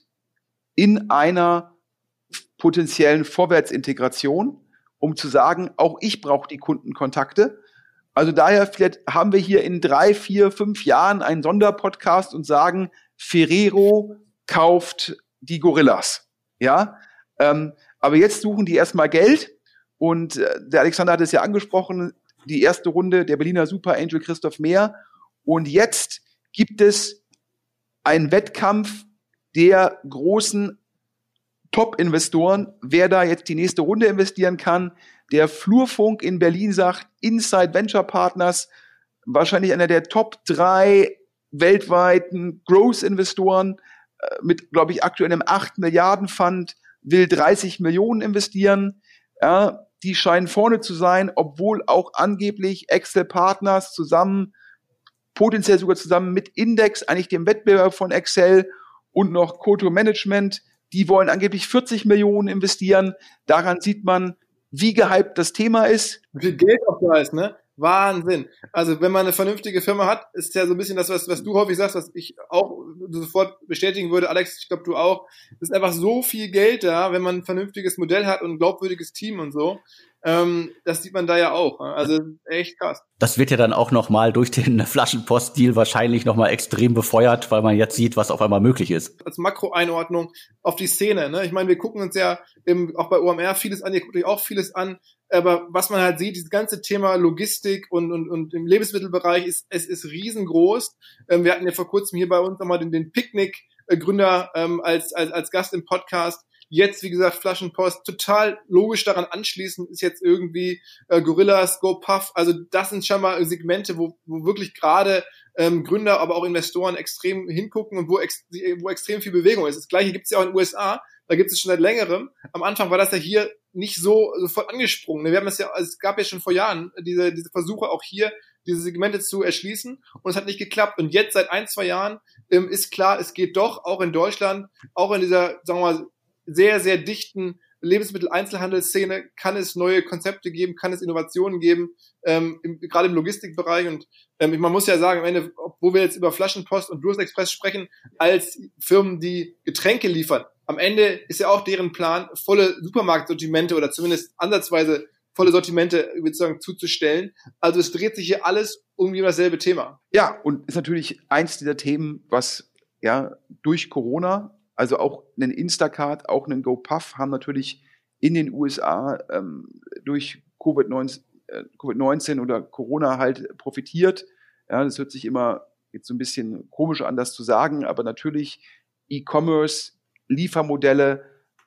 in einer potenziellen Vorwärtsintegration, um zu sagen, auch ich brauche die Kundenkontakte. Also daher vielleicht haben wir hier in 3, 4, 5 Jahren einen Sonderpodcast und sagen, Ferrero kauft die Gorillas. Ja, aber jetzt suchen die erstmal Geld und der Alexander hat es ja angesprochen, die erste Runde der Berliner Super Angel Christoph Mehr und jetzt gibt es einen Wettkampf der großen Top-Investoren, wer da jetzt die nächste Runde investieren kann. Der Flurfunk in Berlin sagt, Inside Venture Partners, wahrscheinlich einer der Top 3 weltweiten Growth-Investoren mit, glaube ich, aktuell einem 8 Milliarden Fund, will 30 Millionen investieren. Ja, die scheinen vorne zu sein, obwohl auch angeblich Excel Partners zusammen, potenziell sogar zusammen mit Index, eigentlich dem Wettbewerb von Excel und noch Koto Management, die wollen angeblich 40 Millionen investieren. Daran sieht man, wie gehypt das Thema ist. Wie viel Geld auch da ist, ne? Wahnsinn. Also wenn man eine vernünftige Firma hat, ist ja so ein bisschen das, was du häufig sagst, was ich auch sofort bestätigen würde, Alex, ich glaube du auch. Es ist einfach so viel Geld da, wenn man ein vernünftiges Modell hat und ein glaubwürdiges Team und so. Das sieht man da ja auch. Also echt krass. Das wird ja dann auch nochmal durch den Flaschenpost-Deal wahrscheinlich nochmal extrem befeuert, weil man jetzt sieht, was auf einmal möglich ist. Als Makroeinordnung auf die Szene. Ne? Ich meine, wir gucken uns ja auch bei OMR vieles an, ihr guckt euch auch vieles an. Aber was man halt sieht, dieses ganze Thema Logistik und im Lebensmittelbereich es ist riesengroß. Wir hatten ja vor kurzem hier bei uns nochmal den Picknick-Gründer als Gast im Podcast. Jetzt, wie gesagt, Flaschenpost, total logisch daran anschließend ist jetzt irgendwie Gorillas, GoPuff. Also das sind schon mal Segmente, wo wirklich gerade Gründer, aber auch Investoren extrem hingucken und wo extrem viel Bewegung ist. Das Gleiche gibt es ja auch in den USA. Da gibt es schon seit längerem. Am Anfang war das ja hier nicht so sofort angesprungen. Wir haben es gab ja schon vor Jahren diese Versuche auch hier, diese Segmente zu erschließen und es hat nicht geklappt. Und jetzt seit 1, 2 Jahren ist klar, es geht doch, auch in Deutschland, auch in dieser, sagen wir mal, sehr, sehr dichten Lebensmittel-Einzelhandelsszene kann es neue Konzepte geben, kann es Innovationen geben, gerade im Logistikbereich. Und man muss ja sagen, am Ende, wo wir jetzt über Flaschenpost und Durstexpress sprechen, als Firmen, die Getränke liefern, am Ende ist ja auch deren Plan, volle Supermarktsortimente oder zumindest ansatzweise volle Sortimente sozusagen zuzustellen. Also es dreht sich hier alles irgendwie um dasselbe Thema. Ja, und ist natürlich eins dieser Themen, was ja durch Corona, also auch einen Instacart, auch einen GoPuff haben natürlich in den USA durch Covid-19 oder Corona halt profitiert. Ja, das hört sich immer jetzt so ein bisschen komisch an, das zu sagen, aber natürlich E-Commerce, Liefermodelle,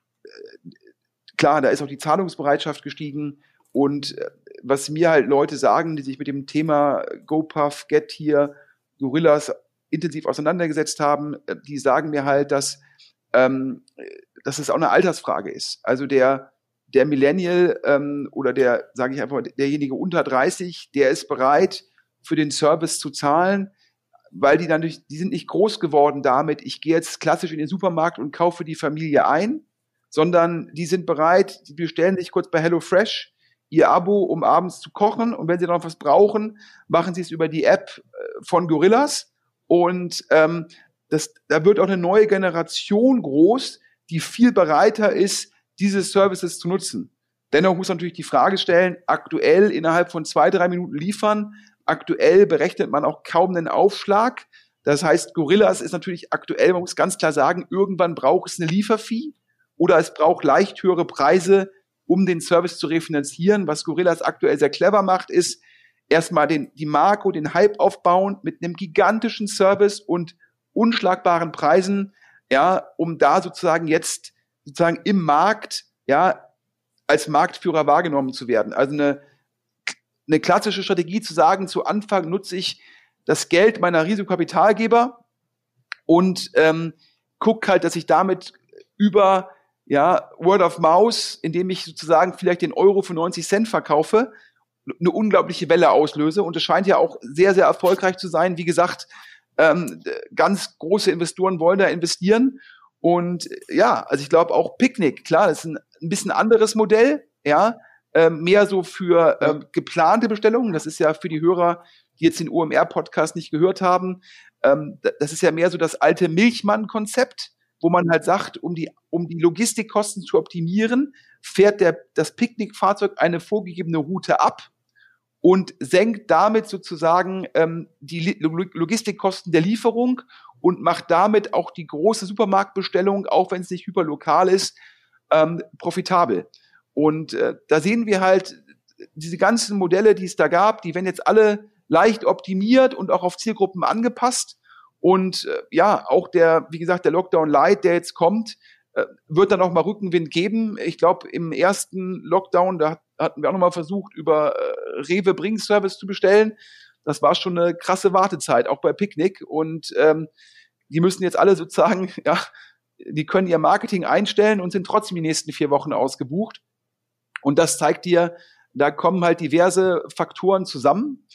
klar, da ist auch die Zahlungsbereitschaft gestiegen und was mir halt Leute sagen, die sich mit dem Thema GoPuff, Getir, Gorillas intensiv auseinandergesetzt haben, die sagen mir halt, dass es auch eine Altersfrage ist. Also der der Millennial oder der, sage ich einfach, derjenige unter 30, der ist bereit, für den Service zu zahlen, weil die sind nicht groß geworden damit, ich gehe jetzt klassisch in den Supermarkt und kaufe die Familie ein, sondern die sind bereit, die bestellen sich kurz bei HelloFresh ihr Abo, um abends zu kochen, und wenn sie noch was brauchen, machen sie es über die App von Gorillas, und da wird auch eine neue Generation groß, die viel bereiter ist, diese Services zu nutzen. Dennoch muss man natürlich die Frage stellen, aktuell innerhalb von 2-3 Minuten liefern, aktuell berechnet man auch kaum einen Aufschlag. Das heißt, Gorillas ist natürlich aktuell, man muss ganz klar sagen, irgendwann braucht es eine Lieferfee oder es braucht leicht höhere Preise, um den Service zu refinanzieren. Was Gorillas aktuell sehr clever macht, ist erstmal die Marke und den Hype aufbauen mit einem gigantischen Service und unschlagbaren Preisen, ja, um da sozusagen jetzt im Markt, ja, als Marktführer wahrgenommen zu werden. Also eine klassische Strategie zu sagen, zu Anfang nutze ich das Geld meiner Risikokapitalgeber und gucke halt, dass ich damit über Word of Mouth, indem ich sozusagen vielleicht den Euro für 90 Cent verkaufe, eine unglaubliche Welle auslöse. Und es scheint ja auch sehr, sehr erfolgreich zu sein. Wie gesagt, ganz große Investoren wollen da investieren. Und ja, also ich glaube auch Picnic, klar, das ist ein bisschen anderes Modell, ja, mehr so für geplante Bestellungen. Das ist ja für die Hörer, die jetzt den OMR-Podcast nicht gehört haben, das ist ja mehr so das alte Milchmann-Konzept, wo man halt sagt, um die Logistikkosten zu optimieren, fährt das Picknickfahrzeug eine vorgegebene Route ab und senkt damit sozusagen die Logistikkosten der Lieferung und macht damit auch die große Supermarktbestellung, auch wenn es nicht hyperlokal ist, profitabel. Und da sehen wir halt diese ganzen Modelle, die es da gab, die werden jetzt alle leicht optimiert und auch auf Zielgruppen angepasst. Und auch wie gesagt, der Lockdown Light, der jetzt kommt, wird dann auch mal Rückenwind geben. Ich glaube, im ersten Lockdown, da hatten wir auch noch mal versucht, über Rewe Bring-Service zu bestellen. Das war schon eine krasse Wartezeit, auch bei Picnic. Und die müssen jetzt alle sozusagen, die können ihr Marketing einstellen und sind trotzdem die nächsten 4 Wochen ausgebucht. Und das zeigt dir, da kommen halt diverse Faktoren zusammen,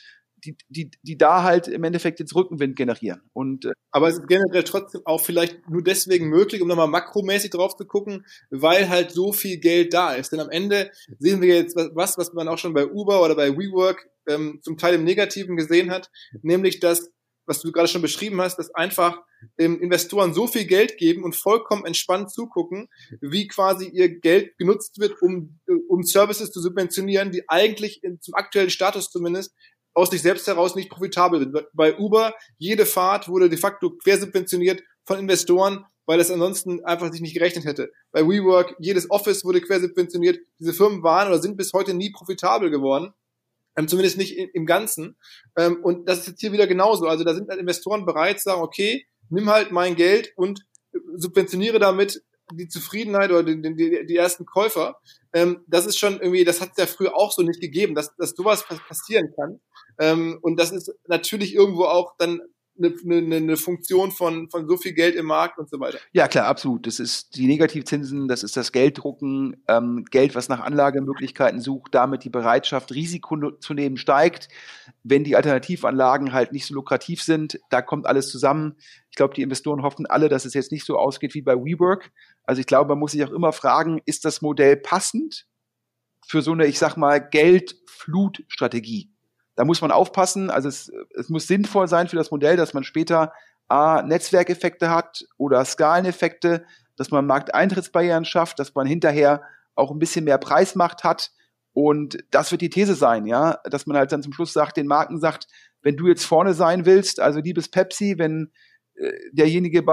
die da halt im Endeffekt jetzt Rückenwind generieren. Und aber es ist generell trotzdem auch vielleicht nur deswegen möglich, um nochmal makromäßig drauf zu gucken, weil halt so viel Geld da ist. Denn am Ende sehen wir jetzt was man auch schon bei Uber oder bei WeWork zum Teil im Negativen gesehen hat, nämlich das, was du gerade schon beschrieben hast, dass einfach Investoren so viel Geld geben und vollkommen entspannt zugucken, wie quasi ihr Geld genutzt wird, um Services zu subventionieren, die eigentlich zum aktuellen Status zumindest aus sich selbst heraus nicht profitabel sind. Bei Uber, jede Fahrt wurde de facto quersubventioniert von Investoren, weil es ansonsten einfach sich nicht gerechnet hätte. Bei WeWork, jedes Office wurde quersubventioniert. Diese Firmen waren oder sind bis heute nie profitabel geworden. Zumindest nicht im Ganzen. Und das ist jetzt hier wieder genauso. Also da sind halt Investoren bereit zu sagen, okay, nimm halt mein Geld und subventioniere damit die Zufriedenheit oder die ersten Käufer. Das ist schon irgendwie, das hat es ja früher auch so nicht gegeben, dass sowas passieren kann. Und das ist natürlich irgendwo auch dann eine Funktion von so viel Geld im Markt und so weiter. Ja, klar, absolut. Das ist die Negativzinsen, das ist das Gelddrucken, Geld, was nach Anlagemöglichkeiten sucht, damit die Bereitschaft, Risiko zu nehmen, steigt. Wenn die Alternativanlagen halt nicht so lukrativ sind, da kommt alles zusammen. Ich glaube, die Investoren hoffen alle, dass es jetzt nicht so ausgeht wie bei WeWork. Also ich glaube, man muss sich auch immer fragen, ist das Modell passend für so eine, ich sag mal, Geldflutstrategie? Da muss man aufpassen, also es muss sinnvoll sein für das Modell, dass man später Netzwerkeffekte hat oder Skaleneffekte, dass man Markteintrittsbarrieren schafft, dass man hinterher auch ein bisschen mehr Preismacht hat. Und das wird die These sein, ja, dass man halt dann zum Schluss sagt, den Marken sagt, wenn du jetzt vorne sein willst, also liebes Pepsi, wenn derjenige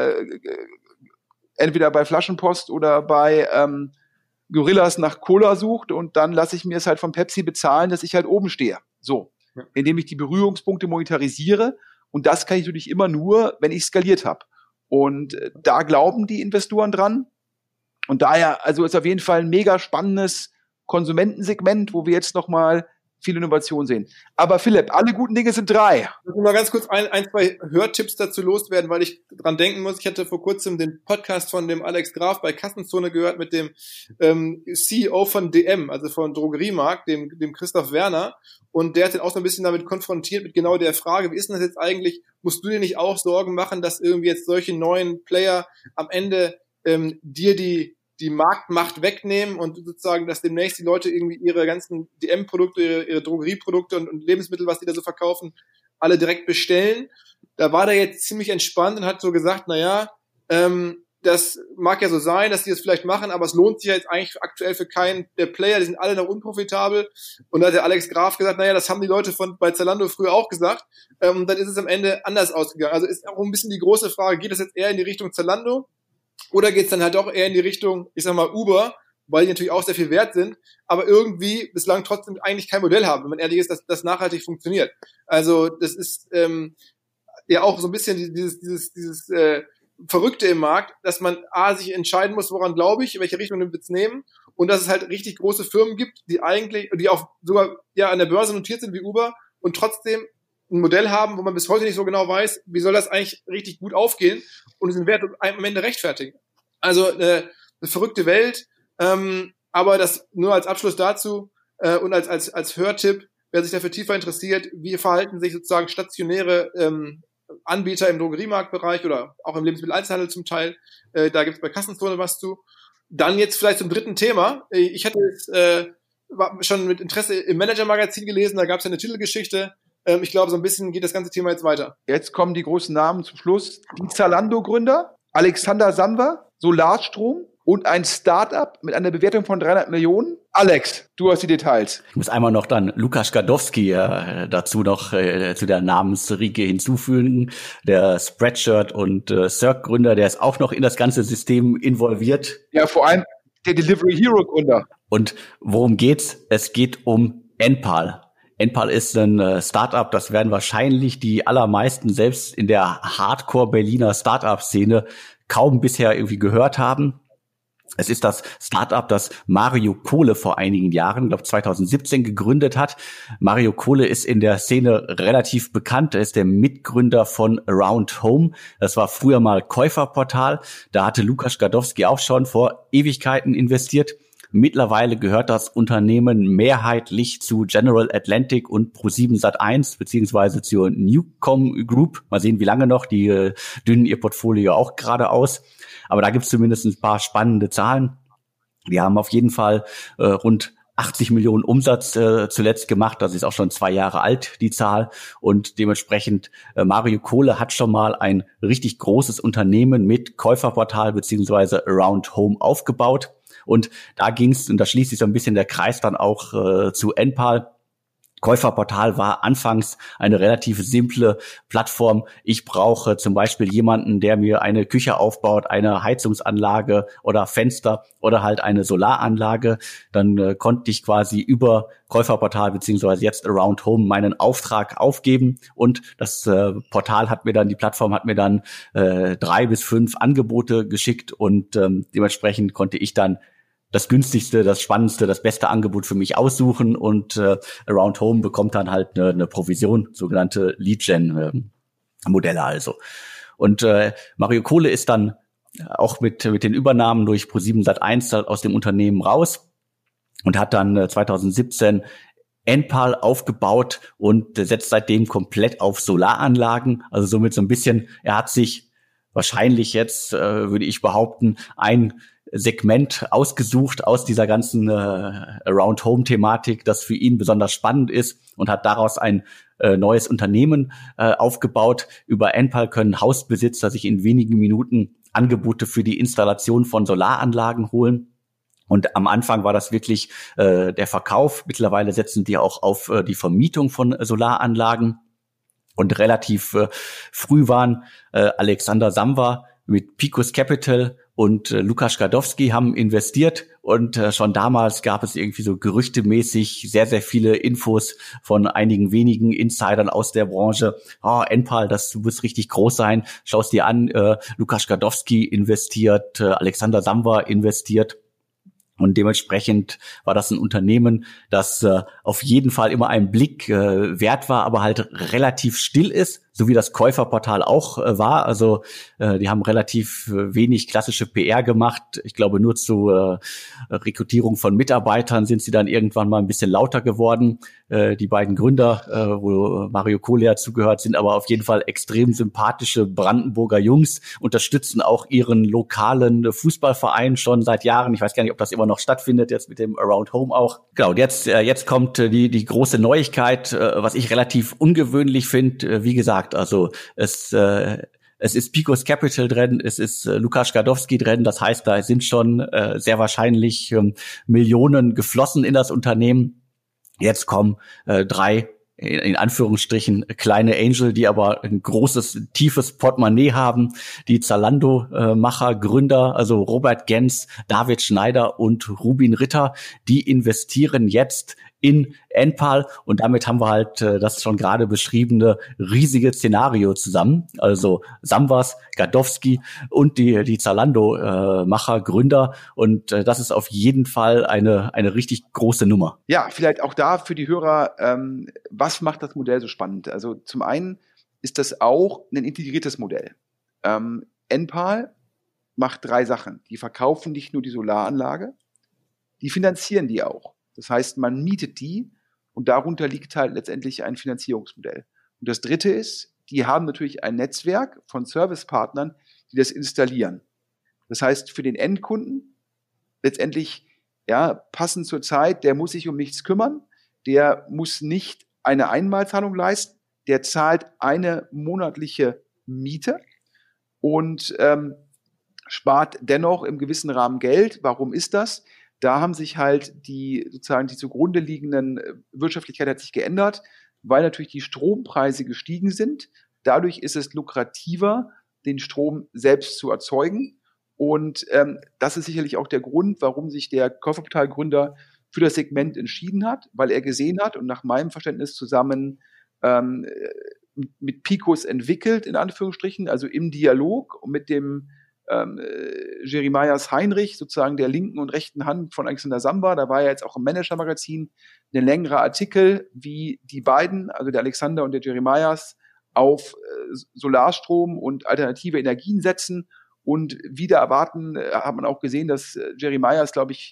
entweder bei Flaschenpost oder bei Gorillas nach Cola sucht, und dann lasse ich mir es halt von Pepsi bezahlen, dass ich halt oben stehe. So, indem ich die Berührungspunkte monetarisiere, und das kann ich natürlich immer nur, wenn ich skaliert habe. Und da glauben die Investoren dran. Und daher, also ist auf jeden Fall ein mega spannendes Konsumentensegment, wo wir jetzt nochmal viel Innovation sehen. Aber Philipp, alle guten Dinge sind 3. Ich muss mal ganz kurz ein, zwei Hörtipps dazu loswerden, weil ich dran denken muss. Ich hatte vor kurzem den Podcast von dem Alex Graf bei Kassenzone gehört mit dem CEO von DM, also von Drogeriemarkt, dem Christoph Werner. Und der hat den auch so ein bisschen damit konfrontiert, mit genau der Frage, wie ist denn das jetzt eigentlich? Musst du dir nicht auch Sorgen machen, dass irgendwie jetzt solche neuen Player am Ende dir die Marktmacht wegnehmen und sozusagen, dass demnächst die Leute irgendwie ihre ganzen DM-Produkte, ihre Drogerieprodukte und Lebensmittel, was die da so verkaufen, alle direkt bestellen. Da war der jetzt ziemlich entspannt und hat so gesagt, das mag ja so sein, dass die das vielleicht machen, aber es lohnt sich ja jetzt eigentlich aktuell für keinen der Player, die sind alle noch unprofitabel. Und da hat der Alex Graf gesagt, das haben die Leute bei Zalando früher auch gesagt. Und dann ist es am Ende anders ausgegangen. Also ist auch ein bisschen die große Frage, geht das jetzt eher in die Richtung Zalando? Oder geht's dann halt doch eher in die Richtung, ich sag mal, Uber, weil die natürlich auch sehr viel wert sind, aber irgendwie bislang trotzdem eigentlich kein Modell haben, wenn man ehrlich ist, dass das nachhaltig funktioniert. Also das ist ja auch so ein bisschen dieses Verrückte im Markt, dass man sich entscheiden muss, woran glaube ich, in welche Richtung wir es nehmen, und dass es halt richtig große Firmen gibt, die auch sogar an der Börse notiert sind wie Uber und trotzdem ein Modell haben, wo man bis heute nicht so genau weiß, wie soll das eigentlich richtig gut aufgehen und diesen Wert am Ende rechtfertigen. Also eine verrückte Welt, aber das nur als Abschluss dazu und als Hörtipp, wer sich dafür tiefer interessiert, wie verhalten sich sozusagen stationäre Anbieter im Drogeriemarktbereich oder auch im Lebensmitteleinzelhandel zum Teil, da gibt's bei Kassenzone was zu. Dann jetzt vielleicht zum dritten Thema. Ich hatte es schon mit Interesse im Manager-Magazin gelesen, da gab's ja eine Titelgeschichte. Ich glaube, so ein bisschen geht das ganze Thema jetzt weiter. Jetzt kommen die großen Namen zum Schluss. Die Zalando-Gründer, Alexander Sanwa, Solarstrom und ein Startup mit einer Bewertung von 300 Millionen. Alex, du hast die Details. Ich muss einmal noch dann Lukas Gadowski dazu noch zu der Namensriege hinzufügen. Der Spreadshirt und Cirque-Gründer, der ist auch noch in das ganze System involviert. Ja, vor allem der Delivery Hero-Gründer. Und worum geht's? Es geht um Enpal. Enpal ist ein Startup, das werden wahrscheinlich die allermeisten selbst in der Hardcore-Berliner Startup-Szene kaum bisher irgendwie gehört haben. Es ist das Startup, das Mario Kohle vor einigen Jahren, ich glaube 2017, gegründet hat. Mario Kohle ist in der Szene relativ bekannt. Er ist der Mitgründer von Around Home. Das war früher mal Käuferportal. Da hatte Lukas Gadowski auch schon vor Ewigkeiten investiert. Mittlerweile gehört das Unternehmen mehrheitlich zu General Atlantic und Pro7 Sat1 beziehungsweise zur Newcom Group. Mal sehen, wie lange noch. Die dünnen ihr Portfolio auch gerade aus. Aber da gibt es zumindest ein paar spannende Zahlen. Die haben auf jeden Fall rund 80 Millionen Umsatz zuletzt gemacht. Das ist auch schon 2 Jahre alt, die Zahl. Und dementsprechend Mario Kohle hat schon mal ein richtig großes Unternehmen mit Käuferportal beziehungsweise Around Home aufgebaut. Und da ging's, und da schließt sich so ein bisschen der Kreis dann auch zu Enpal. Käuferportal war anfangs eine relativ simple Plattform. Ich brauche zum Beispiel jemanden, der mir eine Küche aufbaut, eine Heizungsanlage oder Fenster oder halt eine Solaranlage. Dann konnte ich quasi über Käuferportal beziehungsweise jetzt Around Home meinen Auftrag aufgeben und das Portal hat mir dann, die Plattform hat mir dann 3 bis 5 Angebote geschickt und dementsprechend konnte ich dann das günstigste, das spannendste, das beste Angebot für mich aussuchen und Around Home bekommt dann halt eine Provision, sogenannte Lead-Gen-Modelle also. Und Mario Kohle ist dann auch mit den Übernahmen durch Pro7 Sat1 aus dem Unternehmen raus und hat dann 2017 Enpal aufgebaut und setzt seitdem komplett auf Solaranlagen. Also somit so ein bisschen, er hat sich wahrscheinlich jetzt, würde ich behaupten, ein Segment ausgesucht aus dieser ganzen Around-Home-Thematik, das für ihn besonders spannend ist und hat daraus ein neues Unternehmen aufgebaut. Über Enpal können Hausbesitzer sich in wenigen Minuten Angebote für die Installation von Solaranlagen holen. Und am Anfang war das wirklich der Verkauf. Mittlerweile setzen die auch auf die Vermietung von Solaranlagen. Und relativ früh waren Alexander Sanwa mit Picus Capital und Lukas Gadowski haben investiert und schon damals gab es irgendwie so gerüchtemäßig sehr, sehr viele Infos von einigen wenigen Insidern aus der Branche. Enpal, das muss richtig groß sein. Schau es dir an, Lukas Gadowski investiert, Alexander Sanwa investiert. Und dementsprechend war das ein Unternehmen, das auf jeden Fall immer einen Blick wert war, aber halt relativ still ist, so wie das Käuferportal auch war. Also die haben relativ wenig klassische PR gemacht. Ich glaube, nur zur Rekrutierung von Mitarbeitern sind sie dann irgendwann mal ein bisschen lauter geworden. Die beiden Gründer, wo Mario Kohler zugehört, sind aber auf jeden Fall extrem sympathische Brandenburger Jungs, unterstützen auch ihren lokalen Fußballverein schon seit Jahren. Ich weiß gar nicht, ob das immer noch stattfindet, jetzt mit dem Around Home auch. Genau, und jetzt kommt die große Neuigkeit, was ich relativ ungewöhnlich finde. Wie gesagt, also es ist Picos Capital drin, es ist Lukas Gadowski drin, das heißt, da sind schon sehr wahrscheinlich Millionen geflossen in das Unternehmen. Jetzt kommen 3 in Anführungsstrichen kleine Angel, die aber ein großes, tiefes Portemonnaie haben, die Zalando-Macher, Gründer, also Robert Gens, David Schneider und Rubin Ritter, die investieren jetzt in Enpal und damit haben wir halt das schon gerade beschriebene riesige Szenario zusammen. Also Sambas, Gadowski und die Zalando-Macher, Gründer und das ist auf jeden Fall eine richtig große Nummer. Ja, vielleicht auch da für die Hörer, was macht das Modell so spannend? Also zum einen ist das auch ein integriertes Modell. Enpal macht 3 Sachen. Die verkaufen nicht nur die Solaranlage, die finanzieren die auch. Das heißt, man mietet die und darunter liegt halt letztendlich ein Finanzierungsmodell. Und das Dritte ist, die haben natürlich ein Netzwerk von Servicepartnern, die das installieren. Das heißt, für den Endkunden letztendlich passend zur Zeit, der muss sich um nichts kümmern, der muss nicht eine Einmalzahlung leisten, der zahlt eine monatliche Miete und spart dennoch im gewissen Rahmen Geld. Warum ist das? Da haben sich halt die zugrunde liegenden Wirtschaftlichkeit hat sich geändert, weil natürlich die Strompreise gestiegen sind. Dadurch ist es lukrativer, den Strom selbst zu erzeugen. Und das ist sicherlich auch der Grund, warum sich der Käuferportal-Gründer für das Segment entschieden hat, weil er gesehen hat und nach meinem Verständnis zusammen mit Picos entwickelt, in Anführungsstrichen, also im Dialog mit dem Jeremias Heinrich, sozusagen der linken und rechten Hand von Alexander Samba. Da war ja jetzt auch im Manager-Magazin ein längerer Artikel, wie die beiden, also der Alexander und der Jeremias, auf Solarstrom und alternative Energien setzen. Und wieder erwarten, hat man auch gesehen, dass Jeremias, glaube ich,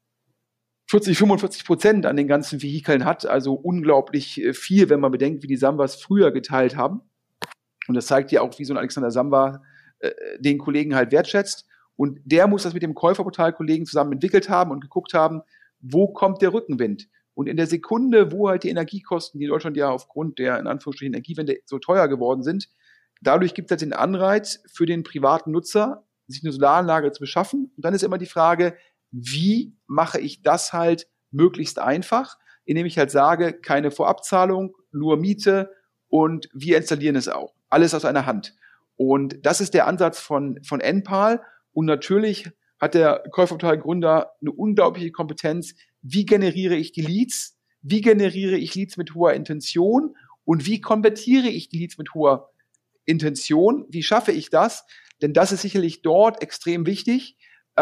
45% an den ganzen Vehikeln hat. Also unglaublich viel, wenn man bedenkt, wie die Sambas früher geteilt haben. Und das zeigt ja auch, wie so ein Alexander Samba den Kollegen halt wertschätzt. Und der muss das mit dem Käuferportal-Kollegen zusammen entwickelt haben und geguckt haben, wo kommt der Rückenwind? Und in der Sekunde, wo halt die Energiekosten, die in Deutschland ja aufgrund der, in Anführungsstrichen, Energiewende so teuer geworden sind, dadurch gibt es halt den Anreiz für den privaten Nutzer, sich eine Solaranlage zu beschaffen. Und dann ist immer die Frage, wie mache ich das halt möglichst einfach, indem ich halt sage, keine Vorabzahlung, nur Miete und wir installieren es auch. Alles aus einer Hand. Und das ist der Ansatz von Enpal. Und natürlich hat der Käuferportal-Gründer eine unglaubliche Kompetenz. Wie generiere ich die Leads? Wie generiere ich Leads mit hoher Intention? Und wie konvertiere ich die Leads mit hoher Intention? Wie schaffe ich das? Denn das ist sicherlich dort extrem wichtig,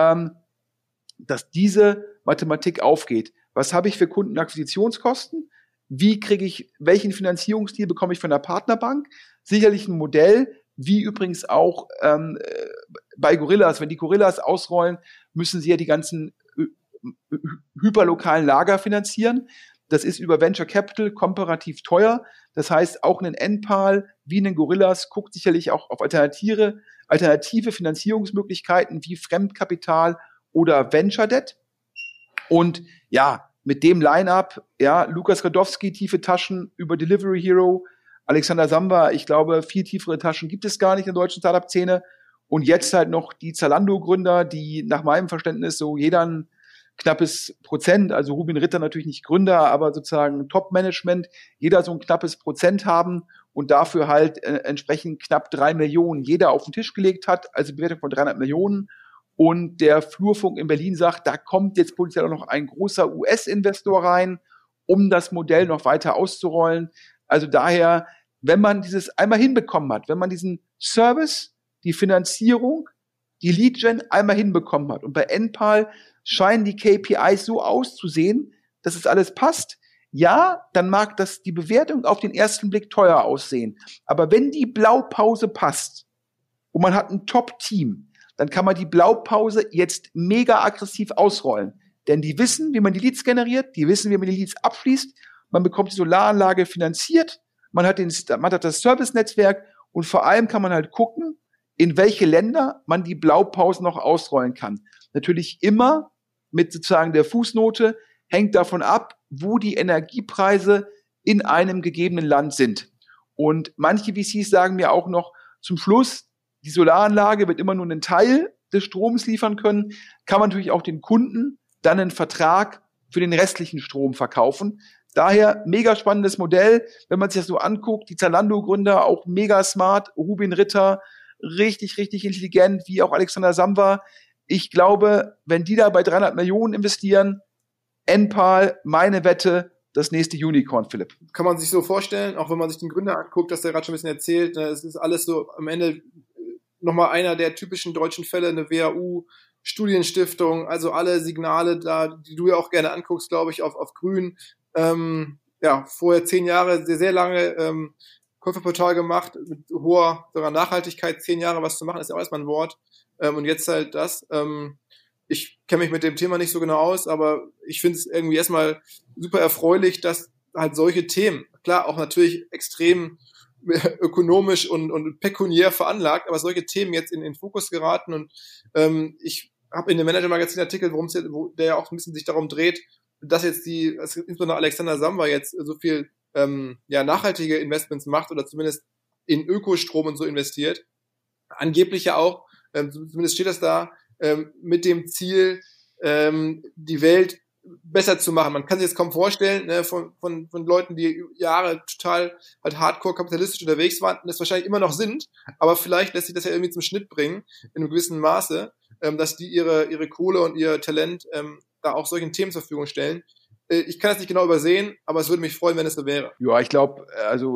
dass diese Mathematik aufgeht. Was habe ich für Kundenakquisitionskosten? Wie kriege ich, welchen Finanzierungsstil bekomme ich von der Partnerbank? Sicherlich ein Modell, wie übrigens auch bei Gorillas. Wenn die Gorillas ausrollen, müssen sie ja die ganzen hyperlokalen Lager finanzieren. Das ist über Venture Capital komparativ teuer. Das heißt, auch ein Enpal wie ein Gorillas guckt sicherlich auch auf alternative Finanzierungsmöglichkeiten wie Fremdkapital oder Venture Debt. Und ja, mit dem Line-up, Lukas Gadowski, tiefe Taschen über Delivery Hero, Alexander Samba, ich glaube, viel tiefere Taschen gibt es gar nicht in der deutschen Startup-Szene. Und jetzt halt noch die Zalando-Gründer, die nach meinem Verständnis so jeder ein knappes Prozent, also Rubin Ritter natürlich nicht Gründer, aber sozusagen Top-Management, jeder so ein knappes Prozent haben und dafür halt entsprechend knapp 3 Millionen jeder auf den Tisch gelegt hat, also Bewertung von 300 Millionen. Und der Flurfunk in Berlin sagt, da kommt jetzt potenziell auch noch ein großer US-Investor rein, um das Modell noch weiter auszurollen. Also daher, wenn man dieses einmal hinbekommen hat, wenn man diesen Service, die Finanzierung, die Lead-Gen einmal hinbekommen hat. Und bei Enpal scheinen die KPIs so auszusehen, dass es alles passt. Ja, dann mag das die Bewertung auf den ersten Blick teuer aussehen. Aber wenn die Blaupause passt und man hat ein Top-Team, dann kann man die Blaupause jetzt mega aggressiv ausrollen. Denn die wissen, wie man die Leads generiert, die wissen, wie man die Leads abschließt, man bekommt die Solaranlage finanziert, man hat das Service-Netzwerk und vor allem kann man halt gucken, in welche Länder man die Blaupause noch ausrollen kann. Natürlich immer mit sozusagen der Fußnote, hängt davon ab, wo die Energiepreise in einem gegebenen Land sind. Und manche VCs sagen mir auch noch zum Schluss, die Solaranlage wird immer nur einen Teil des Stroms liefern können, kann man natürlich auch den Kunden dann einen Vertrag für den restlichen Strom verkaufen. Daher mega spannendes Modell, wenn man sich das so anguckt, die Zalando-Gründer auch mega smart, Rubin Ritter, richtig, richtig intelligent, wie auch Alexander Samwer. Ich glaube, wenn die da bei 300 Millionen investieren, Enpal, meine Wette, das nächste Unicorn, Philipp. Kann man sich so vorstellen, auch wenn man sich den Gründer anguckt, dass der gerade schon ein bisschen erzählt, es ist alles so am Ende nochmal einer der typischen deutschen Fälle, eine WHU, Studienstiftung, also alle Signale da, die du ja auch gerne anguckst, glaube ich, auf grün. Vorher 10 Jahre, sehr, sehr lange Käuferportal gemacht, mit hoher sogar Nachhaltigkeit, 10 Jahre was zu machen, ist ja auch erstmal ein Wort. Und jetzt halt das. Ich kenne mich mit dem Thema nicht so genau aus, aber ich finde es irgendwie erstmal super erfreulich, dass halt solche Themen, klar auch natürlich extrem ökonomisch und pekuniär veranlagt, aber solche Themen jetzt in den Fokus geraten. Und ich habe in dem Manager-Magazin-Artikel, der ja auch ein bisschen sich darum dreht, dass jetzt insbesondere Alexander Samwer jetzt so viel nachhaltige Investments macht oder zumindest in Ökostrom und so investiert. Angeblich ja auch, zumindest steht das da, mit dem Ziel, die Welt besser zu machen. Man kann sich jetzt kaum vorstellen, ne, von Leuten, die Jahre total halt hardcore kapitalistisch unterwegs waren und es wahrscheinlich immer noch sind, aber vielleicht lässt sich das ja irgendwie zum Schnitt bringen, in einem gewissen Maße, dass die ihre Kohle und ihr Talent da auch solchen Themen zur Verfügung stellen. Ich kann das nicht genau übersehen, aber es würde mich freuen, wenn es so wäre. Ja, ich glaube,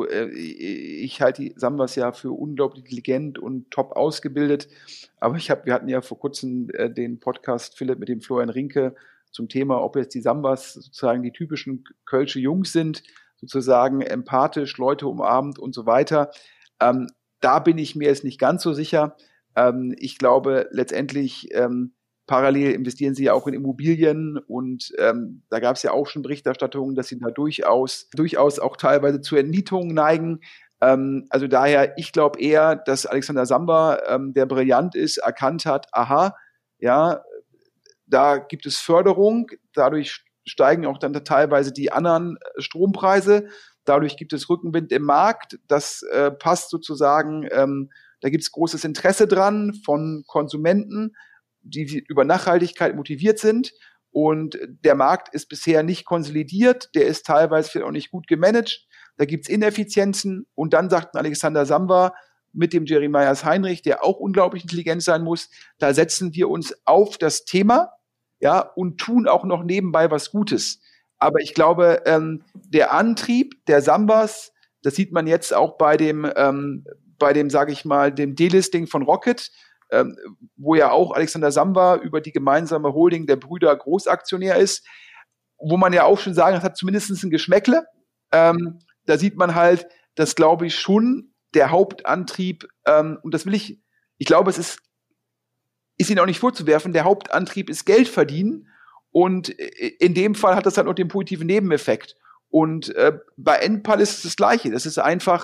ich halte die Samwas ja für unglaublich intelligent und top ausgebildet. Aber wir hatten ja vor kurzem den Podcast, Philipp, mit dem Florian Rinke zum Thema, ob jetzt die Samwas sozusagen die typischen Kölsche Jungs sind, sozusagen empathisch, Leute umarmend und so weiter. Da bin ich mir jetzt nicht ganz so sicher. Ich glaube, letztendlich parallel investieren sie ja auch in Immobilien und da gab es ja auch schon Berichterstattungen, dass sie da durchaus auch teilweise zu Entmietungen neigen. Also daher, ich glaube eher, dass Alexander Samwer, der brillant ist, erkannt hat, aha, ja, da gibt es Förderung, dadurch steigen auch dann teilweise die anderen Strompreise, dadurch gibt es Rückenwind im Markt, das passt sozusagen, da gibt es großes Interesse dran von Konsumenten, die über Nachhaltigkeit motiviert sind und der Markt ist bisher nicht konsolidiert, der ist teilweise vielleicht auch nicht gut gemanagt, da gibt's Ineffizienzen und dann sagt Alexander Samwer mit dem Jeremias Heinrich, der auch unglaublich intelligent sein muss, da setzen wir uns auf das Thema, ja, und tun auch noch nebenbei was Gutes. Aber ich glaube, der Antrieb der Samwas, das sieht man jetzt auch bei dem, sage ich mal, dem Delisting von Rocket, wo ja auch Alexander Samwer über die gemeinsame Holding der Brüder Großaktionär ist, wo man ja auch schon sagen, das hat zumindest ein Geschmäckle. Da sieht man halt, dass, glaube ich, schon der Hauptantrieb, und das ich glaube, es ist ihnen auch nicht vorzuwerfen, der Hauptantrieb ist Geld verdienen und in dem Fall hat das halt noch den positiven Nebeneffekt. Und bei Enpal ist es das Gleiche. Das ist einfach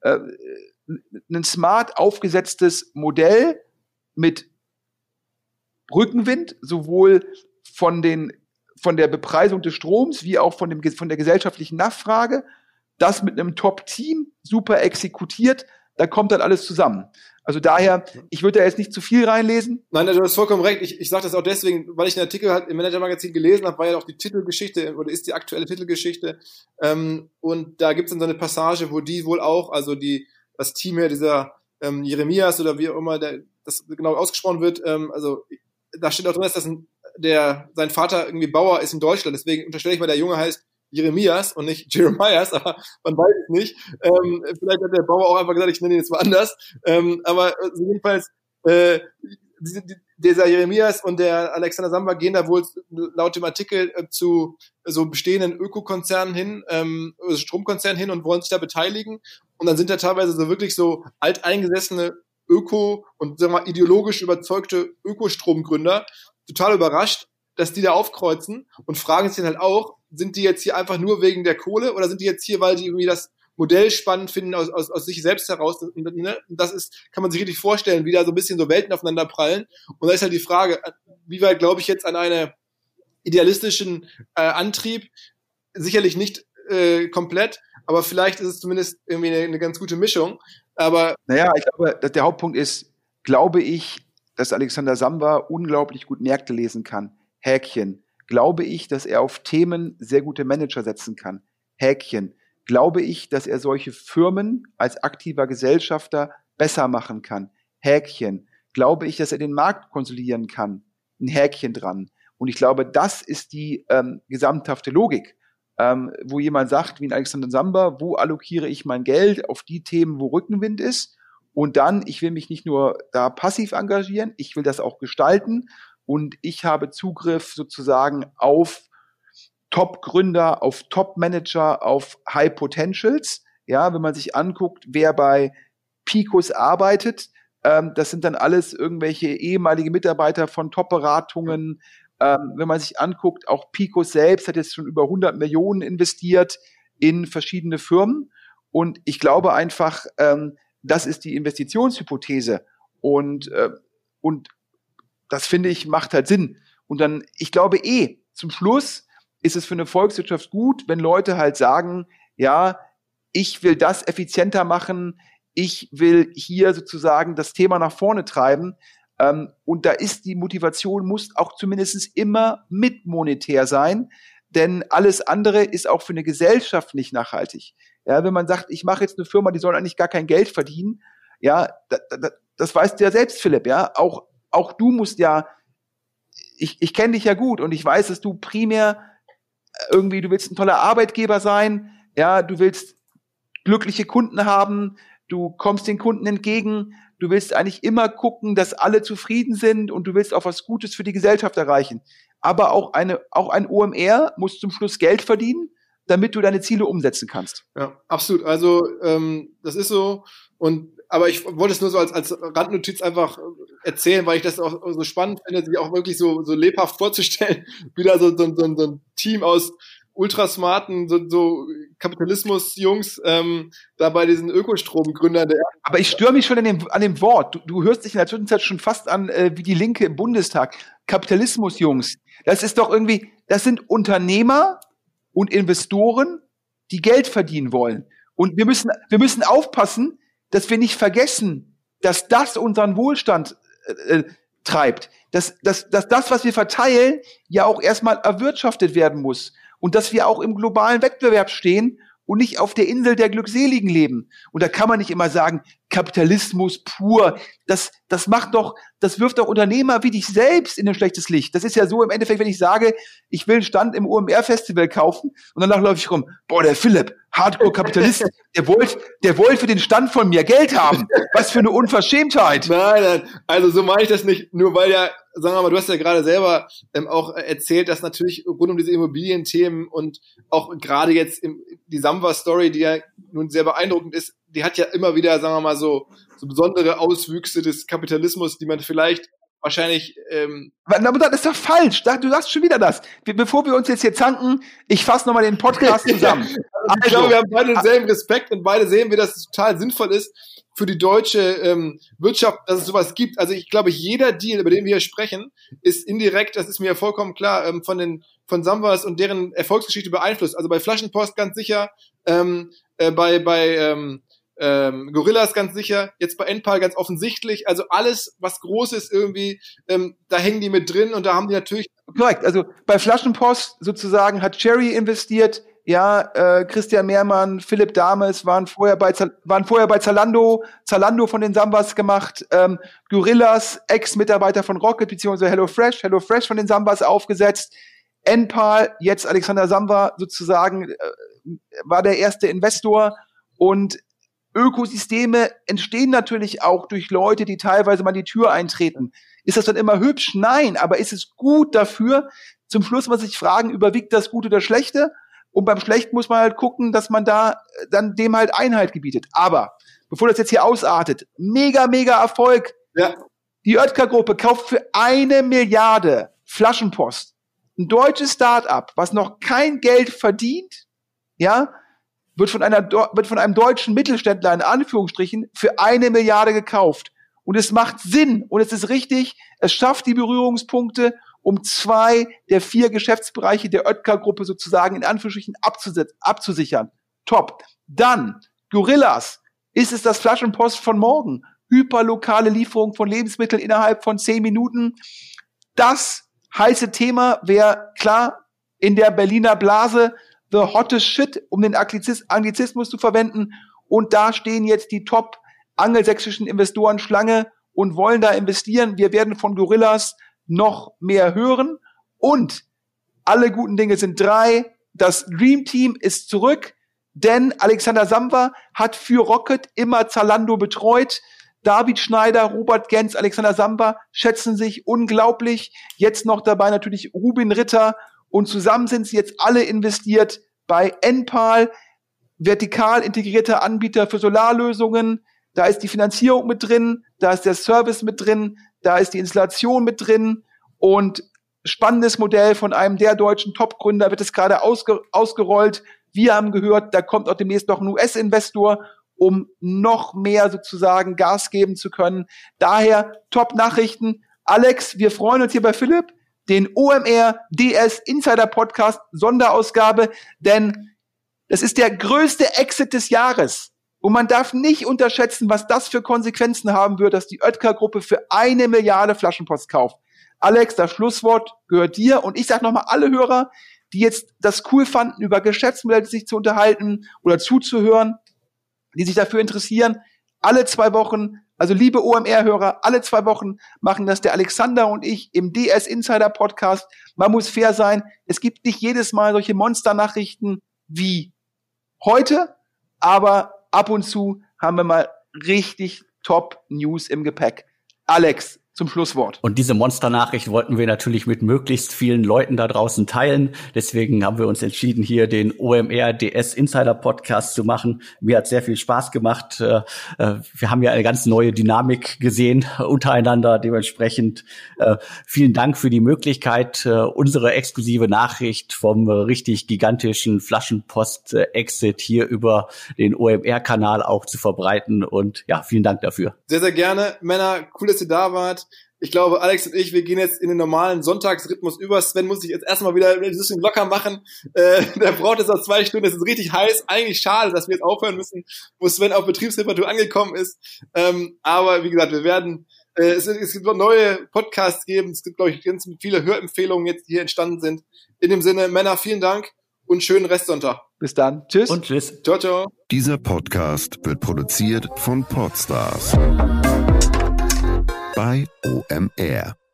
ein smart aufgesetztes Modell mit Rückenwind, sowohl von der Bepreisung des Stroms wie auch von der gesellschaftlichen Nachfrage, das mit einem Top-Team super exekutiert, da kommt dann alles zusammen. Also daher, ich würde da jetzt nicht zu viel reinlesen. Nein, du hast vollkommen recht. Ich sage das auch deswegen, weil ich den Artikel halt im Manager-Magazin gelesen habe, war ja auch die Titelgeschichte oder ist die aktuelle Titelgeschichte. Und da gibt es dann so eine Passage, wo die wohl auch, also das Team hier, dieser Jeremias oder wie auch immer das genau ausgesprochen wird, also da steht auch drin, dass sein Vater irgendwie Bauer ist in Deutschland. Deswegen unterstelle ich mal, der Junge heißt Jeremias und nicht Jeremias, aber man weiß es nicht. Vielleicht hat der Bauer auch einfach gesagt, ich nenne ihn jetzt mal anders. Aber jedenfalls dieser Jeremias und der Alexander Samba gehen da wohl laut dem Artikel zu so bestehenden Ökokonzernen hin, Stromkonzernen hin und wollen sich da beteiligen. Und dann sind da teilweise so wirklich so alteingesessene Öko- und sagen wir mal, ideologisch überzeugte Ökostromgründer total überrascht, dass die da aufkreuzen und fragen sich dann halt auch, sind die jetzt hier einfach nur wegen der Kohle oder sind die jetzt hier, weil die irgendwie das Modell spannend finden aus sich selbst heraus? Und das ist, kann man sich richtig vorstellen, wie da so ein bisschen so Welten aufeinander prallen. Und da ist halt die Frage, wie weit glaube ich jetzt an einen idealistischen Antrieb? Sicherlich nicht komplett, aber vielleicht ist es zumindest irgendwie eine ganz gute Mischung. Aber naja, ich glaube, der Hauptpunkt ist, glaube ich, dass Alexander Samba unglaublich gut Märkte lesen kann. Häkchen. Glaube ich, dass er auf Themen sehr gute Manager setzen kann. Häkchen. Glaube ich, dass er solche Firmen als aktiver Gesellschafter besser machen kann. Häkchen. Glaube ich, dass er den Markt konsolidieren kann. Ein Häkchen dran. Und ich glaube, das ist die gesamthafte Logik. Wo jemand sagt, wie ein Alexander Samba, wo allokiere ich mein Geld auf die Themen, wo Rückenwind ist. Und dann, ich will mich nicht nur da passiv engagieren, ich will das auch gestalten. Und ich habe Zugriff sozusagen auf Top-Gründer, auf Top-Manager, auf High Potentials. Ja, wenn man sich anguckt, wer bei Picos arbeitet, das sind dann alles irgendwelche ehemalige Mitarbeiter von Top-Beratungen. Wenn man sich anguckt, auch Picos selbst hat jetzt schon über 100 Millionen investiert in verschiedene Firmen. Und ich glaube einfach, das ist die Investitionshypothese. Und das, finde ich, macht halt Sinn. Und dann, ich glaube zum Schluss ist es für eine Volkswirtschaft gut, wenn Leute halt sagen, ja, ich will das effizienter machen, ich will hier sozusagen das Thema nach vorne treiben. Und da ist die Motivation, muss auch zumindest immer mit monetär sein, denn alles andere ist auch für eine Gesellschaft nicht nachhaltig. Ja, wenn man sagt, ich mache jetzt eine Firma, die soll eigentlich gar kein Geld verdienen, ja, das weißt du ja selbst, Philipp, ja, auch du musst ja, ich kenne dich ja gut und ich weiß, dass du primär irgendwie, du willst ein toller Arbeitgeber sein, ja, du willst glückliche Kunden haben, du kommst den Kunden entgegen, du willst eigentlich immer gucken, dass alle zufrieden sind und du willst auch was Gutes für die Gesellschaft erreichen. Aber auch ein OMR muss zum Schluss Geld verdienen, damit du deine Ziele umsetzen kannst. Ja, absolut. Also das ist so. Aber ich wollte es nur so als Randnotiz einfach erzählen, weil ich das auch so spannend finde, sich auch wirklich so lebhaft vorzustellen, wieder so ein Team aus ultrasmarten, so Kapitalismus-Jungs, da bei diesen Ökostromgründern. Aber ich störe mich schon an dem Wort. Du hörst dich in der Zwischenzeit schon fast an wie die Linke im Bundestag. Kapitalismus-Jungs. Das ist doch irgendwie, das sind Unternehmer und Investoren, die Geld verdienen wollen. Und wir müssen aufpassen, dass wir nicht vergessen, dass das unseren Wohlstand treibt. Dass das, was wir verteilen, ja auch erstmal erwirtschaftet werden muss. Und dass wir auch im globalen Wettbewerb stehen und nicht auf der Insel der Glückseligen leben. Und da kann man nicht immer sagen, Kapitalismus pur, das wirft doch Unternehmer wie dich selbst in ein schlechtes Licht. Das ist ja so im Endeffekt, wenn ich sage, ich will einen Stand im OMR-Festival kaufen und danach laufe ich rum, boah, der Philipp, Hardcore-Kapitalist, der wollte für den Stand von mir Geld haben. Was für eine Unverschämtheit. Nein, also so meine ich das nicht, nur weil ja, sagen wir mal, du hast ja gerade selber auch erzählt, dass natürlich rund um diese Immobilienthemen und auch gerade jetzt die Samba-Story, die ja nun sehr beeindruckend ist, die hat ja immer wieder, sagen wir mal, so besondere Auswüchse des Kapitalismus, die man vielleicht wahrscheinlich... Aber das ist doch falsch. Du sagst schon wieder das. Bevor wir uns jetzt hier zanken, ich fasse nochmal den Podcast zusammen. Ich glaube, wir haben beide denselben Respekt und beide sehen wir, dass es total sinnvoll ist für die deutsche Wirtschaft, dass es sowas gibt. Also ich glaube, jeder Deal, über den wir hier sprechen, ist indirekt, das ist mir vollkommen klar, von Sambas und deren Erfolgsgeschichte beeinflusst. Also bei Flaschenpost ganz sicher, bei Gorillas ganz sicher, jetzt bei Enpal ganz offensichtlich, also alles, was groß ist irgendwie, da hängen die mit drin und da haben die natürlich... Korrekt, also bei Flaschenpost sozusagen hat Cherry investiert, ja, Christian Mehrmann, Philipp Dames waren vorher bei Zalando von den Sambas gemacht, Gorillas, Ex-Mitarbeiter von Rocket beziehungsweise HelloFresh von den Sambas aufgesetzt, Enpal, jetzt Alexander Samba sozusagen, war der erste Investor und Ökosysteme entstehen natürlich auch durch Leute, die teilweise mal die Tür eintreten. Ist das dann immer hübsch? Nein, aber ist es gut dafür? Zum Schluss muss man sich fragen, überwiegt das Gute oder Schlechte? Und beim Schlechten muss man halt gucken, dass man da dann dem halt Einhalt gebietet. Aber bevor das jetzt hier ausartet, mega Erfolg. Ja. Die Oetker-Gruppe kauft für 1 Milliarde Flaschenpost. Ein deutsches Start-up, was noch kein Geld verdient, ja, wird von einem deutschen Mittelständler in Anführungsstrichen für 1 Milliarde gekauft. Und es macht Sinn und es ist richtig, es schafft die Berührungspunkte, um 2 der 4 Geschäftsbereiche der Oetker-Gruppe sozusagen in Anführungsstrichen abzusichern. Top. Dann, Gorillas. Ist es das Flaschenpost von morgen? Hyperlokale Lieferung von Lebensmitteln innerhalb von 10 Minuten. Das heiße Thema wäre klar in der Berliner Blase the hottest shit, um den Anglizismus zu verwenden. Und da stehen jetzt die top angelsächsischen Investoren Schlange und wollen da investieren. Wir werden von Gorillas noch mehr hören. Und alle guten Dinge sind 3. Das Dream Team ist zurück, denn Alexander Samba hat für Rocket immer Zalando betreut. David Schneider, Robert Genz, Alexander Samba schätzen sich unglaublich. Jetzt noch dabei natürlich Rubin Ritter. Und zusammen sind sie jetzt alle investiert bei Enpal, vertikal integrierter Anbieter für Solarlösungen. Da ist die Finanzierung mit drin, da ist der Service mit drin, da ist die Installation mit drin. Und spannendes Modell von einem der deutschen Top-Gründer wird es gerade ausgerollt. Wir haben gehört, da kommt auch demnächst noch ein US-Investor, um noch mehr sozusagen Gas geben zu können. Daher Top-Nachrichten. Alex, wir freuen uns hier bei Philipp, den OMR DS Insider Podcast Sonderausgabe, denn das ist der größte Exit des Jahres. Und man darf nicht unterschätzen, was das für Konsequenzen haben wird, dass die Oetker-Gruppe für 1 Milliarde Flaschenpost kauft. Alex, das Schlusswort gehört dir. Und ich sage nochmal, alle Hörer, die jetzt das cool fanden, über Geschäftsmodelle sich zu unterhalten oder zuzuhören, die sich dafür interessieren, alle 2 Wochen, also liebe OMR-Hörer, alle 2 Wochen machen das der Alexander und ich im DS Insider Podcast. Man muss fair sein. Es gibt nicht jedes Mal solche Monster-Nachrichten wie heute, aber ab und zu haben wir mal richtig Top-News im Gepäck. Alex, zum Schlusswort. Und diese Monster-Nachricht wollten wir natürlich mit möglichst vielen Leuten da draußen teilen. Deswegen haben wir uns entschieden, hier den OMR DS Insider Podcast zu machen. Mir hat sehr viel Spaß gemacht. Wir haben ja eine ganz neue Dynamik gesehen untereinander. Dementsprechend vielen Dank für die Möglichkeit, unsere exklusive Nachricht vom richtig gigantischen Flaschenpost-Exit hier über den OMR-Kanal auch zu verbreiten. Und ja, vielen Dank dafür. Sehr, sehr gerne. Männer, cool, dass ihr da wart. Ich glaube, Alex und ich, wir gehen jetzt in den normalen Sonntagsrhythmus über. Sven muss sich jetzt erstmal wieder ein bisschen locker machen. Der braucht jetzt noch 2 Stunden. Es ist richtig heiß. Eigentlich schade, dass wir jetzt aufhören müssen, wo Sven auf Betriebstemperatur angekommen ist. Aber wie gesagt, wir werden, es gibt noch neue Podcasts geben. Es gibt, glaube ich, ganz viele Hörempfehlungen jetzt, die hier entstanden sind. In dem Sinne, Männer, vielen Dank und schönen Restsonntag. Bis dann. Tschüss. Und tschüss. Ciao, ciao. Dieser Podcast wird produziert von Podstars bei OMR.